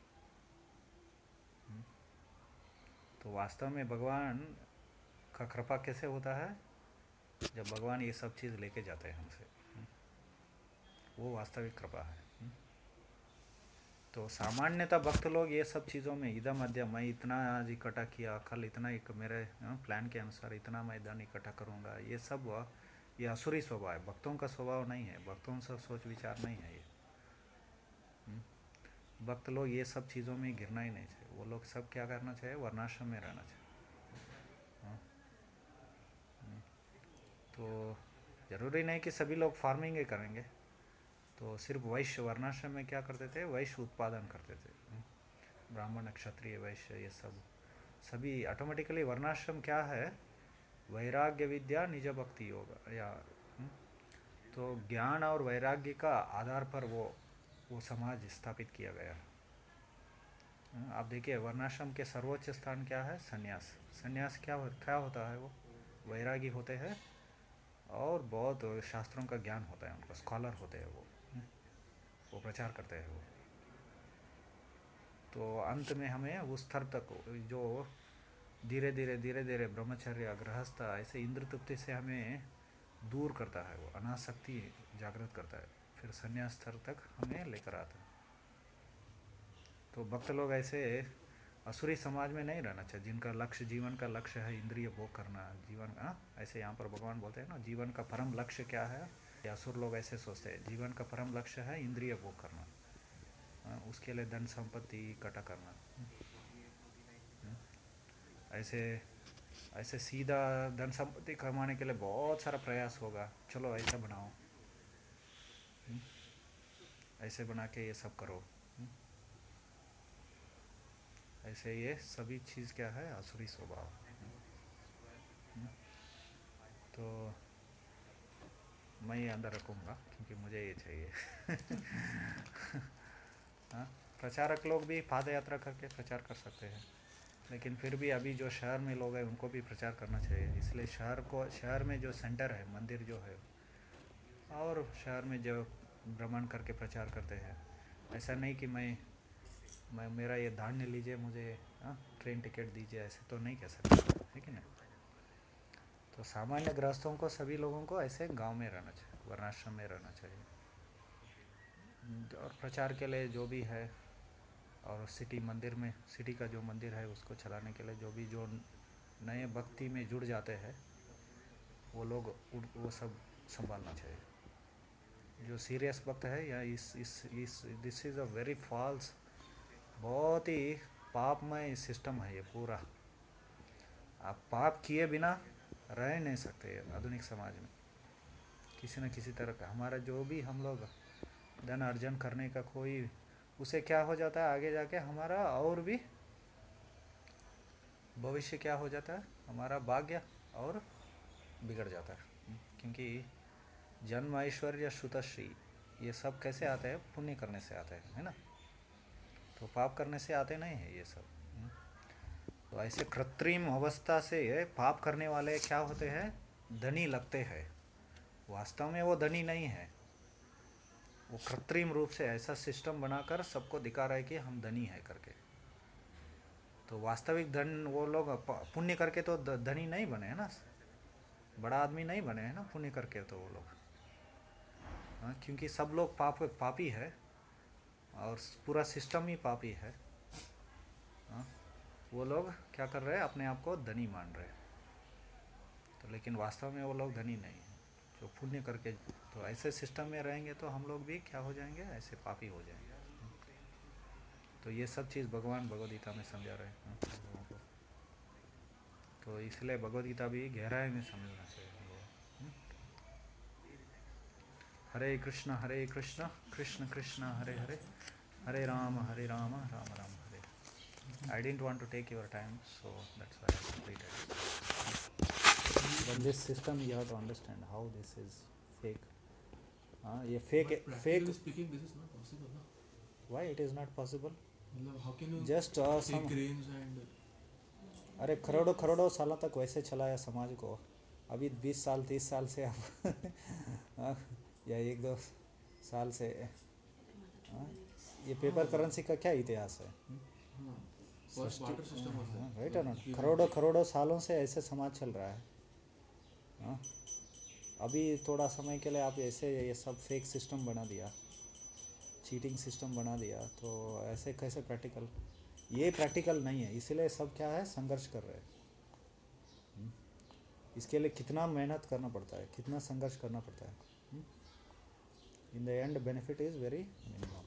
तो वास्तव में भगवान का कृपा कैसे होता है, जब भगवान ये सब चीज़ लेके जाते हैं हमसे, वो वास्तविक कृपा है। तो सामान्यतः भक्त लोग ये सब चीज़ों में इदम अद्य, मैं इतना आज इकट्ठा किया, कल इतना एक मेरे प्लान के अनुसार इतना मैं धन इकट्ठा करूँगा, ये सब ये असुरी स्वभाव है, भक्तों का स्वभाव नहीं है, भक्तों से सोच विचार नहीं है ये। भक्त लोग ये सब चीज़ों में गिरना ही नहीं चाहिए, वो लोग सब क्या करना चाहिए, वर्णाश्रम में रहना चाहिए। हाँ, तो ज़रूरी नहीं कि सभी लोग फार्मिंग ही करेंगे। तो सिर्फ वैश्य वर्णाश्रम में क्या करते थे, वैश्य उत्पादन करते थे, ब्राह्मण क्षत्रिय वैश्य ये सब सभी ऑटोमेटिकली। वर्णाश्रम क्या है, वैराग्य विद्या निज भक्ति योग, या तो ज्ञान और वैराग्य का आधार पर वो वो समाज स्थापित किया गया। आप देखिए वर्णाश्रम के सर्वोच्च स्थान क्या है, सन्यास। सन्यास क्या हो, क्या होता है, वो वैरागी होते हैं और बहुत शास्त्रों का ज्ञान होता है उनको, स्कॉलर होते हैं वो वो प्रचार करते हैं वो। तो अंत में हमें उस स्तर तक जो धीरे धीरे धीरे धीरे ब्रह्मचर्य गृहस्थ ऐसे इंद्र तृप्ति से हमें दूर करता है, वो अनासक्ति जागृत करता है, फिर संन्यास स्तर तक हमें लेकर आता है। तो भक्त लोग ऐसे असुरी समाज में नहीं रहना चाहिए, जिनका लक्ष्य, जीवन का लक्ष्य है इंद्रिय भोग करना जीवन। हाँ, ऐसे यहाँ पर भगवान बोलते हैं ना, जीवन का परम लक्ष्य क्या है, ये असुर लोग ऐसे सोचते हैं, जीवन का परम लक्ष्य है इंद्रिय भोग करना, हाँ, उसके लिए धन संपत्ति इकट्ठा करना। हम्म, ऐसे ऐसे सीधा धन संपत्ति कमाने के लिए बहुत सारा प्रयास होगा, चलो ऐसा बनाओ, हम्म, ऐसे बना के ये सब करो, हम्म, ऐसे ये सभी चीज़ क्या है, आसुरी स्वभाव। हम्म, तो मैं ये अंदर रखूँगा क्योंकि मुझे ये चाहिए। हाँ, प्रचारक लोग भी पाद यात्रा करके प्रचार कर सकते हैं, लेकिन फिर भी अभी जो शहर में लोग हैं उनको भी प्रचार करना चाहिए, इसलिए शहर को, शहर में जो सेंटर है, मंदिर जो है, और शहर में जो भ्रमण करके प्रचार करते हैं, ऐसा नहीं कि मैं मैं मेरा ये धान्य लीजिए, मुझे हाँ ट्रेन टिकट दीजिए, ऐसे तो नहीं कह सकते, है कि नहीं। तो सामान्य गृहस्थों को, सभी लोगों को ऐसे गांव में रहना चाहिए, वर्णाश्रम में रहना चाहिए, और प्रचार के लिए जो भी है, और सिटी मंदिर में, सिटी का जो मंदिर है उसको चलाने के लिए जो भी जो नए भक्ति में जुड़ जाते हैं वो लोग, वो सब संभालना चाहिए। जो सीरियस भक्त है, या इस इस इस this is a very false, बहुत ही पापमय सिस्टम है ये पूरा। आप पाप किए बिना रह नहीं सकते आधुनिक समाज में, किसी न किसी तरह का। हमारा जो भी हम लोग धन अर्जन करने का कोई, उसे क्या हो जाता है आगे जाके, हमारा और भी भविष्य क्या हो जाता है, हमारा भाग्य और बिगड़ जाता है। क्योंकि जन्म ऐश्वर्य श्रुतश्री ये सब कैसे आते हैं, पुण्य करने से आते हैं, है ना। तो पाप करने से आते नहीं है ये सब। तो ऐसे कृत्रिम अवस्था से पाप करने वाले क्या होते हैं, धनी लगते हैं, वास्तव में वो धनी नहीं है, वो कृत्रिम रूप से ऐसा सिस्टम बनाकर सबको दिखा रहा है कि हम धनी है करके। तो वास्तविक धन वो लोग पुण्य करके तो धनी नहीं बने हैं ना, बड़ा आदमी नहीं बने हैं ना पुण्य करके तो वो लोग, हाँ, क्योंकि सब लोग पाप पापी है, और पूरा सिस्टम ही पापी है, हाँ। वो लोग क्या कर रहे हैं, अपने आप को धनी मान रहे हैं, तो लेकिन वास्तव में वो लोग धनी नहीं है जो पुण्य करके। तो ऐसे सिस्टम में रहेंगे तो हम लोग भी क्या हो जाएंगे, ऐसे पापी हो जाएंगे। तो ये सब चीज़ भगवान भगवद गीता में समझा रहे हैं लोगों को, तो इसलिए भगवद गीता भी गहराई में समझना चाहिए हम लोग। हरे कृष्ण हरे कृष्ण कृष्ण कृष्ण हरे हरे, हरे राम हरे राम राम राम हरे। I didn't want to take your time, so that's why I completed. But this system you have to understand how this is fake. हाँ, ये fake But fake. practically speaking, this is not possible, na? Why it is not possible? मतलब how can you Just uh, take some. grains and अरे करोड़ों करोड़ों सालों तक वैसे चलाया समाज को, अभी बीस साल तीस साल से अब हाँ, या एक दो साल से, हाँ, ये पेपर हाँ करेंसी का क्या इतिहास है। हाँ फर्स्ट सृष्टि, barter system was right there है ना, like give and करोड़ों take. करोड़ों सालों से ऐसे समाज चल रहा है, हाँ। अभी थोड़ा समय के लिए आप ऐसे ये सब फेक सिस्टम बना दिया, चीटिंग सिस्टम बना दिया, तो ऐसे कैसे प्रैक्टिकल, ये प्रैक्टिकल नहीं है, इसलिए सब क्या है, संघर्ष कर रहे हैं। इसके लिए कितना मेहनत करना पड़ता है, कितना संघर्ष करना पड़ता है, in the end benefit is very minimum.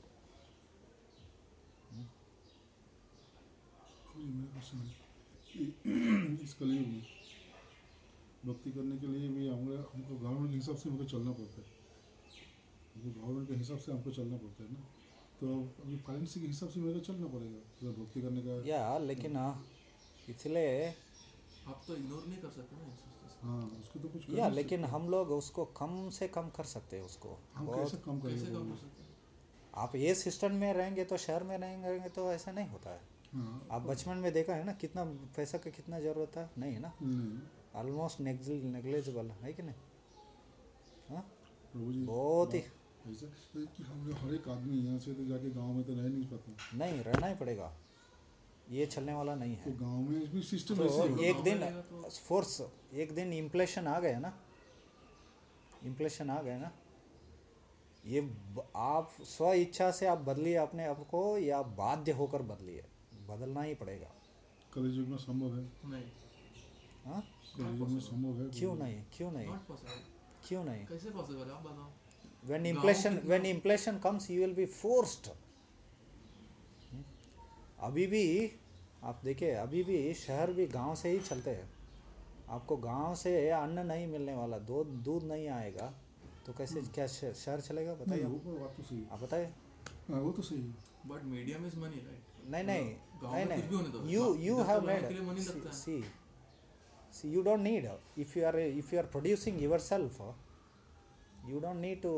मेरा क्वेश्चन है कि इस कलयुग में भक्ति करने के लिए भी हमको हमको गवर्नमेंट के हिसाब से हमको चलना पड़ता है, हमको गवर्नमेंट के हिसाब से हमको चलना पड़ता है ना। तो अभी करेंसी के हिसाब से मेरे को चलना पड़ेगा अगर भक्ति करने का। या लेकिन हाँ, इसलिए आप तो इग्नोर नहीं कर सकते ना इंसिस्टेंस को। हाँ, उसको तो कुछ कर या नहीं लेकिन सकते। हम लोग उसको कम से कम कर सकते हैं उसको हम कैसे बहुत। कम करेंगे कैसे कम बोलो। कर सकते हैं? आप ये सिस्टम में रहेंगे तो शहर में रहेंगे तो ऐसा नहीं होता है। हाँ आप पर बचपन में देखा है ना, कितना पैसा का कितना ज़रूरत है, नहीं है ना, नहीं ऑलमोस्ट नेग्लिजिबल है कि नहीं, हाँ, प्रभु जी, बहुत ही। बात ऐसा है कि हम लोग हर एक आदमी यहाँ से तो जाके गांव में तो रह नहीं पाता, नहीं रहना ही पड़ेगा, ये चलने वाला नहीं तो है। गांव में भी सिस्टम तो ऐसे ही तो होगा। एक गांव में दिन रहेगा तो फोर्स, एक दिन इम्प्लेशन आ गया ना, इम्प्लेशन आ गया ना, ये ब- आप स्व इच्छा से आप बदलिए अपने आप को, या बाध्य होकर बदलिए, बदलना ही पड़ेगा, कलयुग में संभव है, नहीं, हाँ। नॉट कलयुग में पॉसिबल, संभव है क्यों प्रभु जी। नहीं, क्यों नहीं, नॉट पॉसिबल। क्यों नहीं? कैसे पॉसिबल है आप बताओ। when गाँव inflation कितना when inflation comes you will be forced. अभी भी आप देखिए, अभी भी शहर भी गांव से ही चलते हैं। आपको गांव से अन्न नहीं मिलने वाला, दूध दूध नहीं आएगा तो कैसे क्या श- शहर चलेगा नहीं बताइए? वो तो बात तो सही है। आप बताइए। हाँ वो तो सही है। But medium is money right. नहीं नहीं गाँव नहीं में कुछ भी होने दो, नहीं, यू गा- यू इधर तो हैव लाने मेड, के लिए मनी लगता है। See see you don't need, if you are if you are producing yourself, you don't need to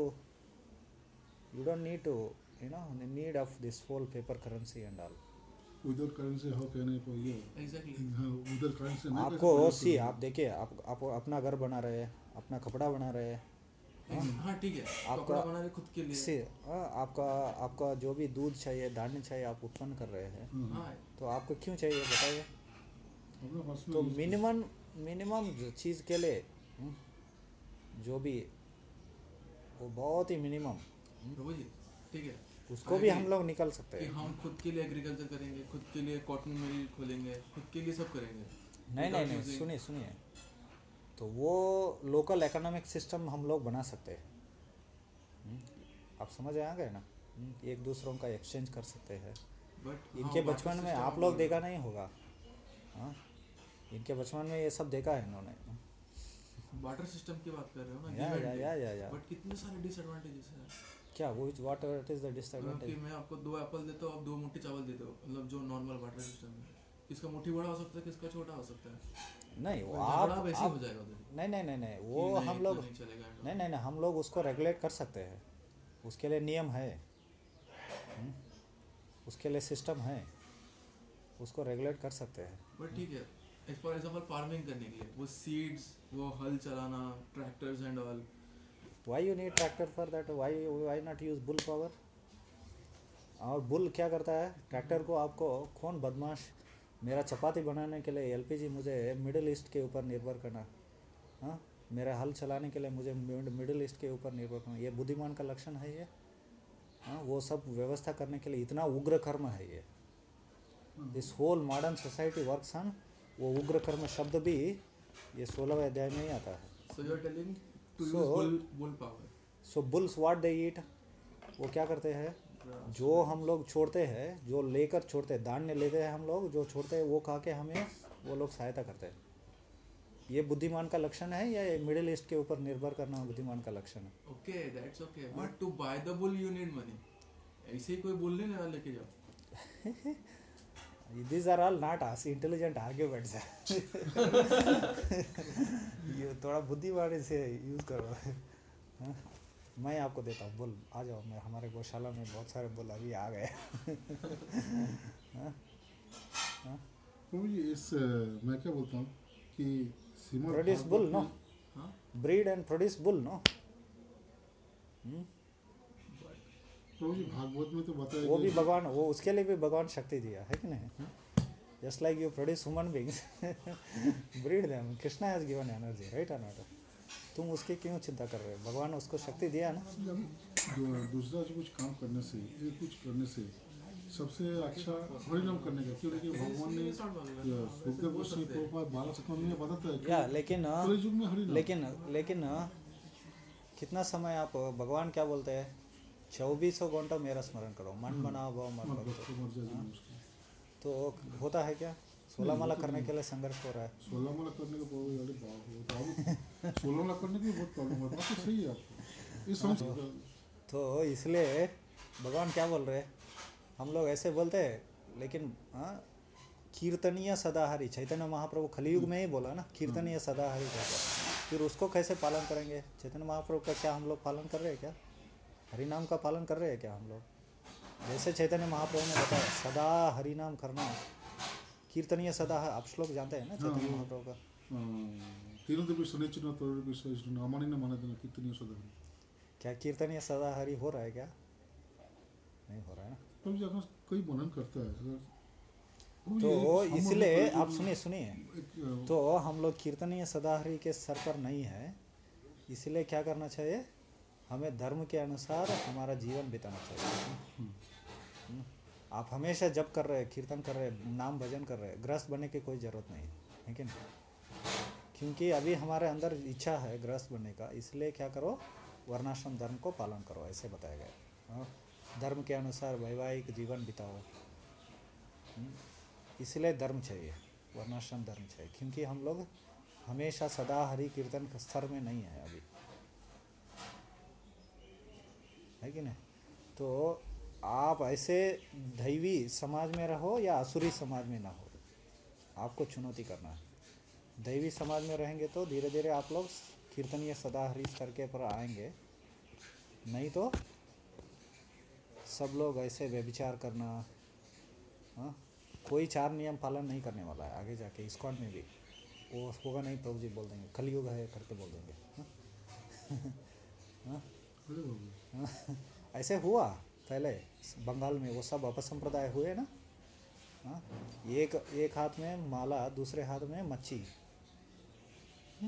you don't need to you know the need of this whole paper currency and all. Without currency how can I for you? Exactly. हाँ without currency मैं कैसे आपको produce सी करूँगा? आप देखिए, आप आप अपना घर बना रहे हैं, अपना कपड़ा बना रहे हैं, हाँ ठीक है, आपका कपड़ा बना रहे खुद के लिए। सी हाँ, आपका आपका जो भी दूध चाहिए, धान्य चाहिए, आप उत्पन्न कर रहे हैं, हाँ, हाँ तो आपको क्यों चाहिए बताइए? अपना पर्सनल तो यूज के लिए। मिनिमम मिनिमम चीज़ के लिए हम्म, जो भी वो बहुत ही मिनिमम, प्रभु जी ठीक है, उसको I भी agree हम लोग निकल सकते कि हैं। हम खुद के लिए एग्रीकल्चर करेंगे, खुद के लिए कॉटन मिल खोलेंगे, खुद के लिए सब करेंगे। नहीं नहीं Without नहीं, using- सुनिए सुनिए, तो वो लोकल इकोनॉमिक सिस्टम हम लोग बना सकते हैं। हम्म, आप समझ आ गए ना? हम्म, एक दूसरों का एक्सचेंज कर सकते हैं। but हाँ, इनके barter बचपन में system आप आप लोग बोल रहे देखा हो। नहीं होगा, हाँ, इनके बचपन में ये सब देखा है इन्होंने। बार्टर सिस्टम की बात कर रहे हो ना, या गिव एंड या या या या टेक। बट कितने सारे डिसएडवांटेजेस हैं। क्या वो whatever it is the मतलब डिसएडवांटेज? कि मैं आपको दो एप्पल देता हूँ, आप दो मुट्ठी चावल देते हो, मतलब जो नॉर्मल बार्टर सिस्टम है, किसका मुट्ठी बड़ा हो सकता है, किसका छोटा हो सकता है। नहीं वो तो झगड़ा आप वैसे ही हो आप जाएगा उधर ही, नहीं नहीं नहीं नहीं, कि वो नहीं हम इतना लोग नहीं चलेगा and all। नहीं नहीं नहीं, हम लोग उसको रेगुलेट कर सकते हैं। उसके लिए नियम है, हम्म, उसके लिए सिस्टम है, उसको रेगुलेट कर सकते हैं। बट ठीक है, फॉर एग्जांपल फार्मिंग करने के लिए वो सीड्स, वो हल चलाना, tractors and all. Why you need tractor for that? Why why not use bull power? और बुल क्या करता है ट्रैक्टर को? आपको कौन बदमाश, मेरा चपाती बनाने के लिए एलपीजी मुझे मिडिल ईस्ट के ऊपर निर्भर करना, हाँ, मेरा हल चलाने के लिए मुझे मिडिल ईस्ट के ऊपर निर्भर करना, ये बुद्धिमान का लक्षण है ये? हाँ, वो सब व्यवस्था करने के लिए इतना उग्र कर्म है ये। This whole modern society works on वो उग्र कर्म शब्द भी ये सोलहवें अध्याय में ही आता है। So you are telling to So- use bull bull power. So bulls what they eat, वो क्या करते हैं? जो हम लोग छोड़ते हैं, जो लेकर छोड़ते हैं, धान्य लेते हैं हम लोग, जो छोड़ते हैं वो खा के हमें वो लोग सहायता करते हैं। ये बुद्धिमान का लक्षण है या मिडिल ईस्ट के ऊपर निर्भर करना बुद्धिमान का लक्षण है? Okay that's okay, but to buy the bull you need money. ऐसे ही कोई बुल नहीं लेना लेके जाओ। These are all not as intelligent arguments. ये थोड़ा बुद्धिमानी से यूज करो। हाँ? मैं आपको देता हूँ बुल, आ जाओ, मैं हमारे गौशाला में बहुत सारे बुल अभी आ गए। हाँ? हाँ? प्रभु जी इस अ, मैं क्या बोलता हूँ कि Shrimad produce Bhagavat bull no, में हाँ breed and produce bull no. But प्रभु जी भागवत में तो बताया वो गया भी कि भगवान, वो उसके लिए भी भगवान शक्ति दिया है कि नहीं? Just like you produce human beings, breed them, Krishna has given energy, right और नॉट? तुम उसकी क्यों चिंता कर रहे हो? भगवान ने उसको शक्ति दिया ना। जब दू- दूसरा जो कुछ काम करने से ये कुछ करने से सबसे अच्छा हरिनाम करने का, क्यों? देखिए भगवान ने अ, सुखदेव गोस्वामी प्रभुपाद बारह सत्तर में बताता है या कि लेकिन कलयुग में हरिनाम। लेकिन लेकिन कितना समय आप, भगवान क्या बोलते हैं? चौबीसों घंटों मेरा स्मरण करो, मन बनाओ भाव मत मत भक्तो। भक्तो मर जाएगी मुश्किल। तो होता है क्या? सोलह नहीं, वो माला तो करने नहीं। के लिए संघर्ष हो रहा है। सोलह माला करने का प्रॉब्लम, अरे बाप रे, प्रॉब्लम सोलह माला करने की भी बहुत प्रॉब्लम है। बात तो सही है आपको, ये समझ सकते हैं। तो इसलिए भगवान क्या बोल रहे हैं? हम लोग ऐसे बोलते हैं, लेकिन हाँ, कीर्तनीय सदाहरि, चैतन्य महाप्रभु कलियुग में ही बोला ना, कीर्तनीय सदाहरि कहते हैं। फिर उसको कैसे पालन करेंगे? चैतन्य महाप्रभु का क्या हम लोग पालन कर रहे हैं क्या? हरि नाम का पालन कर रहे हैं क्या हम लोग? जैसे चैतन्य महाप्रभु ने बताया सदा हरि नाम करना, कीर्तनीय सदा, आप श्लोक जानते हैं ना हाँ चैतन्य वो महाप्रभु का? तीनों देवी सुनिश्चित तोड़ की अमानी ने माना देना कितनी सदहरी। क्या कीर्तनीय सदा हरि हो रहा है क्या? नहीं हो रहा है ना। प्रभु जी अगर कोई मनन करता है, अगर प्रभु जी तो एक हम अभी इसलिए कलयुग आप में सुनिए सुनिए, एक अ, तो हम लोग कीर्तनीय सदाहरि के स्तर पर नहीं है, इसलिए क्या करना चाहिए? हमें धर्म के अनुसार हमारा जीवन बिताना चाहिए। हम्म? आप हमेशा जप कर रहे हैं, कीर्तन कर रहे हैं, नाम भजन कर रहे हैं, ग्रस्त बनने की कोई ज़रूरत नहीं है, है कि नहीं? क्योंकि अभी हमारे अंदर इच्छा है गृहस्थ बनने का, इसलिए क्या करो, वर्णाश्रम धर्म को पालन करो, ऐसे बताया गया। हाँ, धर्म के अनुसार वैवाहिक जीवन बिताओ। हम्म, इसलिए धर्म चाहिए, वर्णाश्रम धर्म चाहिए, क्योंकि हम लोग हमेशा सदा हरि कीर्तन के स्तर में नहीं है अभी, है कि नहीं। तो आप ऐसे दैवी समाज में रहो या असुरी समाज में ना हो, आपको चुनौती करना है। दैवी समाज में रहेंगे तो धीरे धीरे आप लोग कीर्तनीय सदा हरि स्तर के पर आएंगे, नहीं तो सब लोग ऐसे व्यभिचार करना। हाँ, कोई चार नियम पालन नहीं करने वाला है आगे जाके इस्कॉन में भी। वो होगा नहीं, प्रभु जी बोल देंगे कलयुग है करके बोल देंगे। हाँ? हाँ? अरे बाबू, हाँ? ऐसे हुआ पहले बंगाल में, वो सब अपसंप्रदाय हुए ना। हाँ? एक एक हाथ में माला, दूसरे हाथ में मच्छी। हम्म?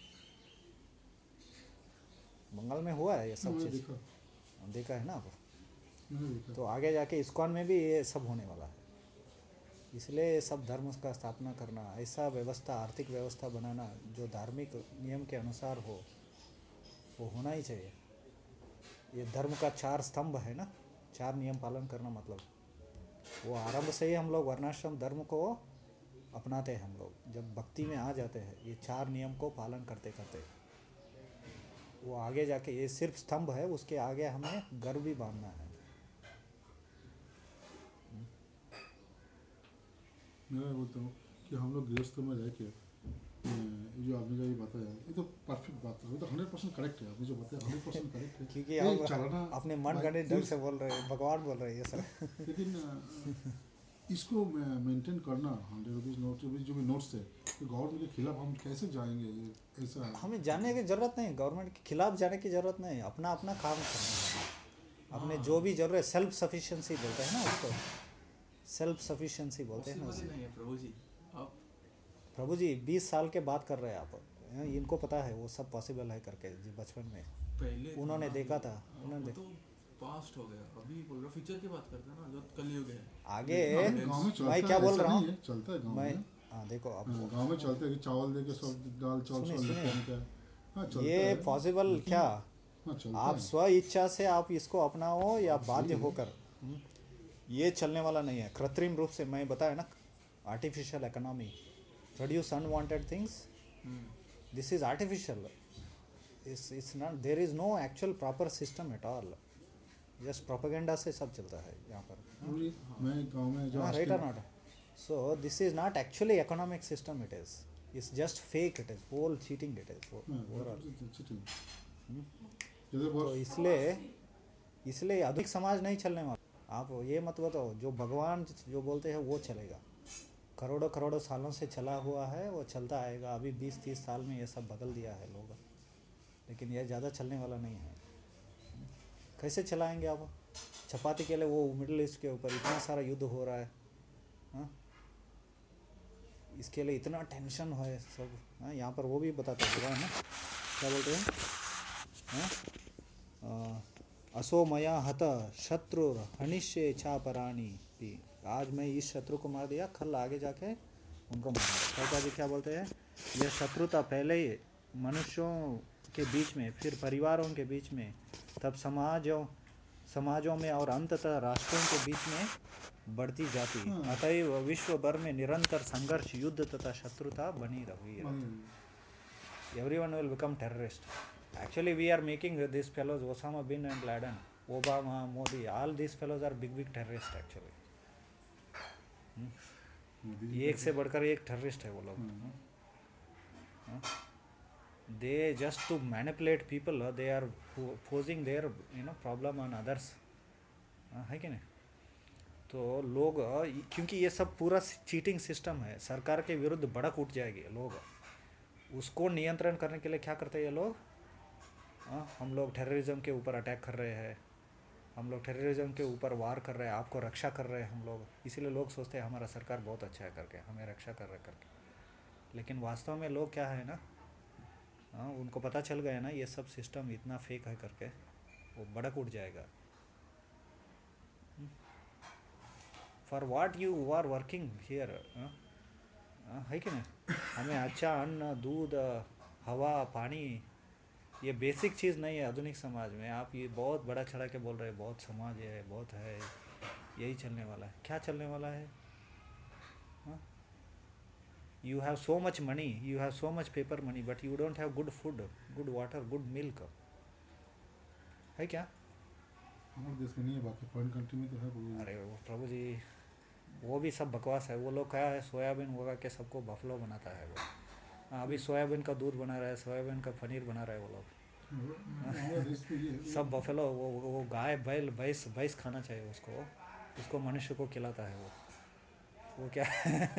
बंगाल में हुआ है ये सब मैंने चीज़, देखा, देखा है ना आप। मैंने देखा। तो आगे जाके इस्कॉन में भी ये सब होने वाला है, इसलिए ये सब धर्म का स्थापना करना, ऐसा व्यवस्था, आर्थिक व्यवस्था बनाना जो धार्मिक नियम के अनुसार हो, वो होना ही चाहिए। ये धर्म का चार स्तंभ है ना, चार नियम पालन करना, मतलब वो आरंभ से ही हम लोग वर्णाश्रम धर्म को अपनाते हैं। हम लोग जब भक्ति में आ जाते हैं, ये चार नियम को पालन करते करते, वो आगे जाके ये सिर्फ स्तंभ है, उसके आगे हमें घर भी बांधना है। मैं बोलता हूँ कि हम लोग गृहस्थ में रह के अ, ये जो आपने जो ये बताया, ये तो परफेक्ट बात है, ये तो हंड्रेड परसेंट करेक्ट है। आपने जो बताया हंड्रेड परसेंट करेक्ट है। क्योंकि ये हम चलाना अपने मन बाई गणित ढंग फोर्स, से बोल रहे हैं, भगवान बोल रहे हैं ये सर। लेकिन अ, इसको मेंटेन करना, हंड्रेड रुपीज़ नोट जो भी नोट्स है, तो गवर्नमेंट के खिलाफ हम कैसे जाएंगे, ये ऐसा हमें जाने की ज़रूरत नहीं, गवर्नमेंट के खिलाफ जाने की ज़रूरत नहीं, अपना अपना काम करना है। अपने जो भी जरूरत, सेल्फ सफिशिएंसी बोलते हैं ना उसको, सेल्फ सफिशिएंसी बोलते हैं ना पॉसिबल ही उसे। नहीं है प्रभु जी। आप प्रभु जी बीस साल के बात कर रहे हैं आप, हैं, इनको पता है वो सब पॉसिबल है करके, जी बचपन में पहले था उन्होंने ना देखा अभी, था, हाँ, उन्होंने वो दे- तो पास्ट हो गया। अभी बोल रहा फ्यूचर की बात करते हैं ना, जो कलयुग है। आगे हाँ, लेकिन लेकिन गांव में हेल्थ मैं चलता क्या है, बोल ऐसा रहा नहीं हूँ, है, चलता है गांव मैं, में। हाँ देखो अब, हाँ, गांव में चलता है कि चावल दे के सब दाल चावल सुनिए सब लेके सुनिए, आने का है। हाँ चलता ये है, पॉसिबल क्या, लेकिन हाँ चलता आप है। स्व इच्छा से आप इसको अपनाओ या बात सही बाध्य है। होकर, हम्म, ये चलने वाला नहीं है। कृत्रिम रूप से, मैं बताया ना, artificial economy, produce unwanted things, this is artificial. इस it's not, there is no actual proper system at all, just propaganda से सब चलता है यहाँ पर। हाँ, पूरी, मैं गांव में जो हाँ, आज राइट के, और not. So this is not actually economic system, it is, it's just fake, it is whole cheating, it is हाँ ओवरऑल। चीटिंग, जैसे तो बहुत इसलिए इसलिए आधुनिक समाज नहीं चलने वाला। आप ये मत बताओ जो भगवान जो बोलते हैं वो चलेगा, करोड़ों करोड़ों सालों से चला हुआ है, वो चलता आएगा। अभी बीस तीस साल में ये सब बदल दिया है लोग, लेकिन ये ज़्यादा चलने वाला नहीं है। कैसे चलाएंगे आप, चपाती के लिए वो मिडिल ईस्ट के ऊपर इतना सारा युद्ध हो रहा है। हाँ, इसके लिए इतना टेंशन है सब। हाँ, यहाँ पर वो भी बताते हैं भगवान ना, क्या बोलते हैं, हाँ, अ, असो मया हत शत्रु हनिष्य छापराणी भी, आज मैं इस शत्रु को मार दिया, कल आगे जाके उनको मारूंगा। प्रभुपाद जी क्या बोलते हैं, यह शत्रुता पहले ही मनुष्यों के बीच में, फिर परिवारों के बीच में, तब समाजों समाजों में और अंततः राष्ट्रों के बीच में बढ़ती जाती। हाँ अतएव विश्व भर में निरंतर संघर्ष, युद्ध तथा शत्रुता बनी रही वही, रहती। Everyone will become terrorist. Actually, we are making these fellows, Osama bin and Laden, Obama, Modi, all these fellows are big, big terrorists actually. Modi ji एक कैसे, से बढ़कर एक terrorist है वो लोग। हाँ They just to manipulate people, they are posing their you know problem on others, है कि नहीं। तो लोग, क्योंकि ये सब पूरा चीटिंग सिस्टम है, सरकार के विरुद्ध भड़क उठ जाएगी लोग, उसको नियंत्रण करने के लिए क्या करते हैं ये लोग, हाँ, हम लोग टेररिज्म के ऊपर अटैक कर रहे हैं, हम लोग टेररिज्म के ऊपर वार कर रहे हैं, आपको रक्षा कर रहे हैं हम लोग, इसीलिए लोग सोचते हैं हमारा सरकार बहुत अच्छा है करके, हमें रक्षा कर रहे करके। लेकिन वास्तव में लोग क्या है ना, हाँ, उनको पता चल गया ना ये सब सिस्टम इतना फेक है करके, वो भड़क उठ जाएगा। For what you are working here, है कि नहीं। हमें अच्छा अन्न, दूध, हवा, पानी, ये बेसिक चीज़ नहीं है आधुनिक समाज में। आप ये बहुत बड़ा चढ़ा के बोल रहे हैं बहुत समाज है, बहुत है, यही चलने वाला है। क्या चलने वाला है? You have so much money, you have so much paper money, but you don't have good food, good water, good milk, है क्या? हमारे देश में नहीं है, बाकी फॉरेन कंट्री में तो है प्रभु जी। अरे वो प्रभु जी, वो भी सब बकवास है। वो लोग क्या है, सोयाबीन उगा के सबको बफलो बनाता है वो। हाँ, अभी सोयाबीन का दूध बना रहा है, सोयाबीन का पनीर बना रहा है वो लोग। हमारे देश में ये है सब बफेलो, वो वो गाय बैल भैंस भैंस खाना चाहिए उसको, उसको मनुष्य को खिलाता है वो वो क्या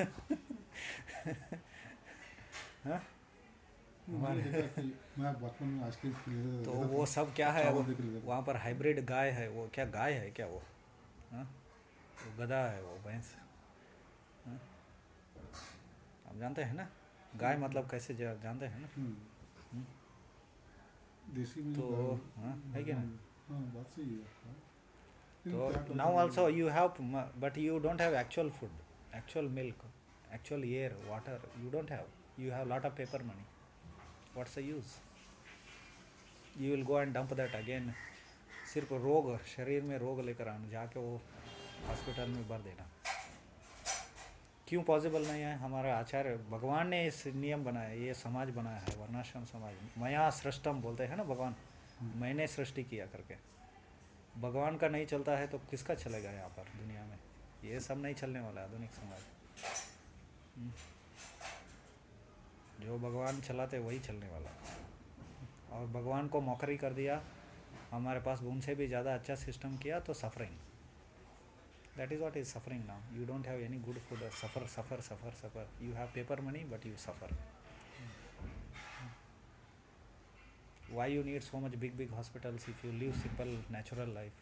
हाँ? मैंने हमारे देखा कि मैं बचपन में आइसक्रीम लेता तो लेता वो था, सब क्या तो है वो, चावल दे के लेता था। वहाँ पर हाइब्रिड गाय है वो, क्या गाय है क्या वो? हाँ? वो गधा है वो भैंस। हाँ? आप जानते हैं ना गाय मतलब कैसे, जा- जानते हैं ना? हम्म, हम्म? देसी में जो तो गाय हो, हाँ है क्या ना? हम्म, हाँ बात सही है आपका, लेकिन तो क्या करें नाउ प्रभु ऑल्सो जी। You have, but you don't have actual food, actual milk, actual air, water, you don't have, you have lot of paper money, what's the use? You will go and dump that again, सिर्फ रोग, शरीर में रोग लेकर आना, जाके वो hospital में भर देना। क्यों पॉसिबल नहीं है? हमारा आचार्य भगवान ने इस नियम बनाया, ये समाज बनाया है वर्णाश्रम समाज। मया सृष्टम बोलते हैं ना भगवान, मैंने सृष्टि किया करके। भगवान का नहीं चलता है तो किसका चलेगा यहाँ पर दुनिया में? ये सब नहीं चलने वाला है आधुनिक समाज। जो भगवान चलाते वही चलने वाला है। और भगवान को मौकरी कर दिया, हमारे पास उनसे भी ज़्यादा अच्छा सिस्टम किया तो suffering, that is what is suffering now. You don't have any good food, suffer suffer suffer suffer, you have paper money but you suffer. Why you need so much big big hospitals if you live simple natural life?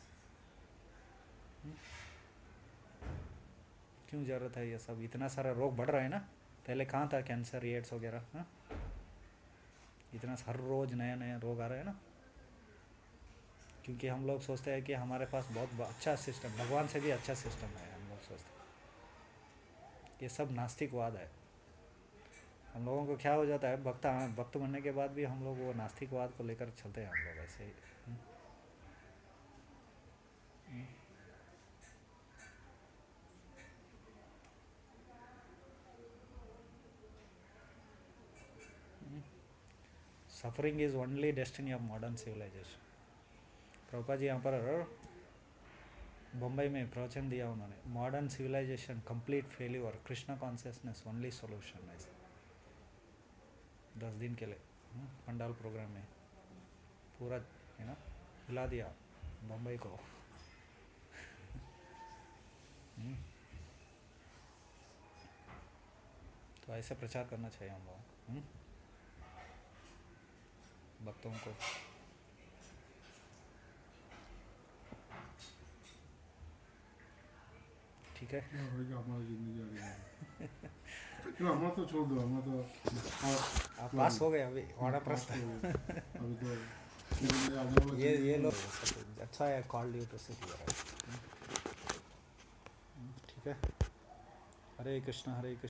क्यों ज़रूरत है ये सब? इतना सारा रोग बढ़ रहा है ना, पहले कहाँ था कैंसर, एड्स वगैरह? हाँ, इतना हर रोज़ नया नया रोग आ रहा है ना, क्योंकि हम लोग सोचते हैं कि हमारे पास बहुत अच्छा सिस्टम, भगवान से भी अच्छा सिस्टम है, हम लोग सोचते हैं। ये सब नास्तिकवाद है। हम लोगों को क्या हो जाता है, भक्त भक्त बनने के बाद भी हम लोग वो नास्तिकवाद को लेकर चलते हैं हम लोग ऐसे ही। Suffering is only destiny of modern civilisation. Prabhupada ji यहाँ पर बम्बई में प्रवचन दिया उन्होंने, modern civilisation complete failure, Krishna consciousness only solution, ऐसे दस दिन के लिए हम्म, पंडाल प्रोग्राम में पूरा है ना हिला दिया बम्बई को। हम्म, तो ऐसे प्रचार करना चाहिए हम लोग हम्म, भक्तों को। ठीक है, क्या होगा हमारी जिंदगी आगे जाके, चलो हमारा तो छोड़ दो, हमारा तो पास आप हुआ पास नहीं। हो गए अभी हाँ वाणा पास प्रस्थ। तो हो गया, अभी तो लेकिन आने वाला ये जिंदगी ये में लोग अच्छा है, called you to sit here. ठीक है, हरे कृष्णा हरे कृष्णा।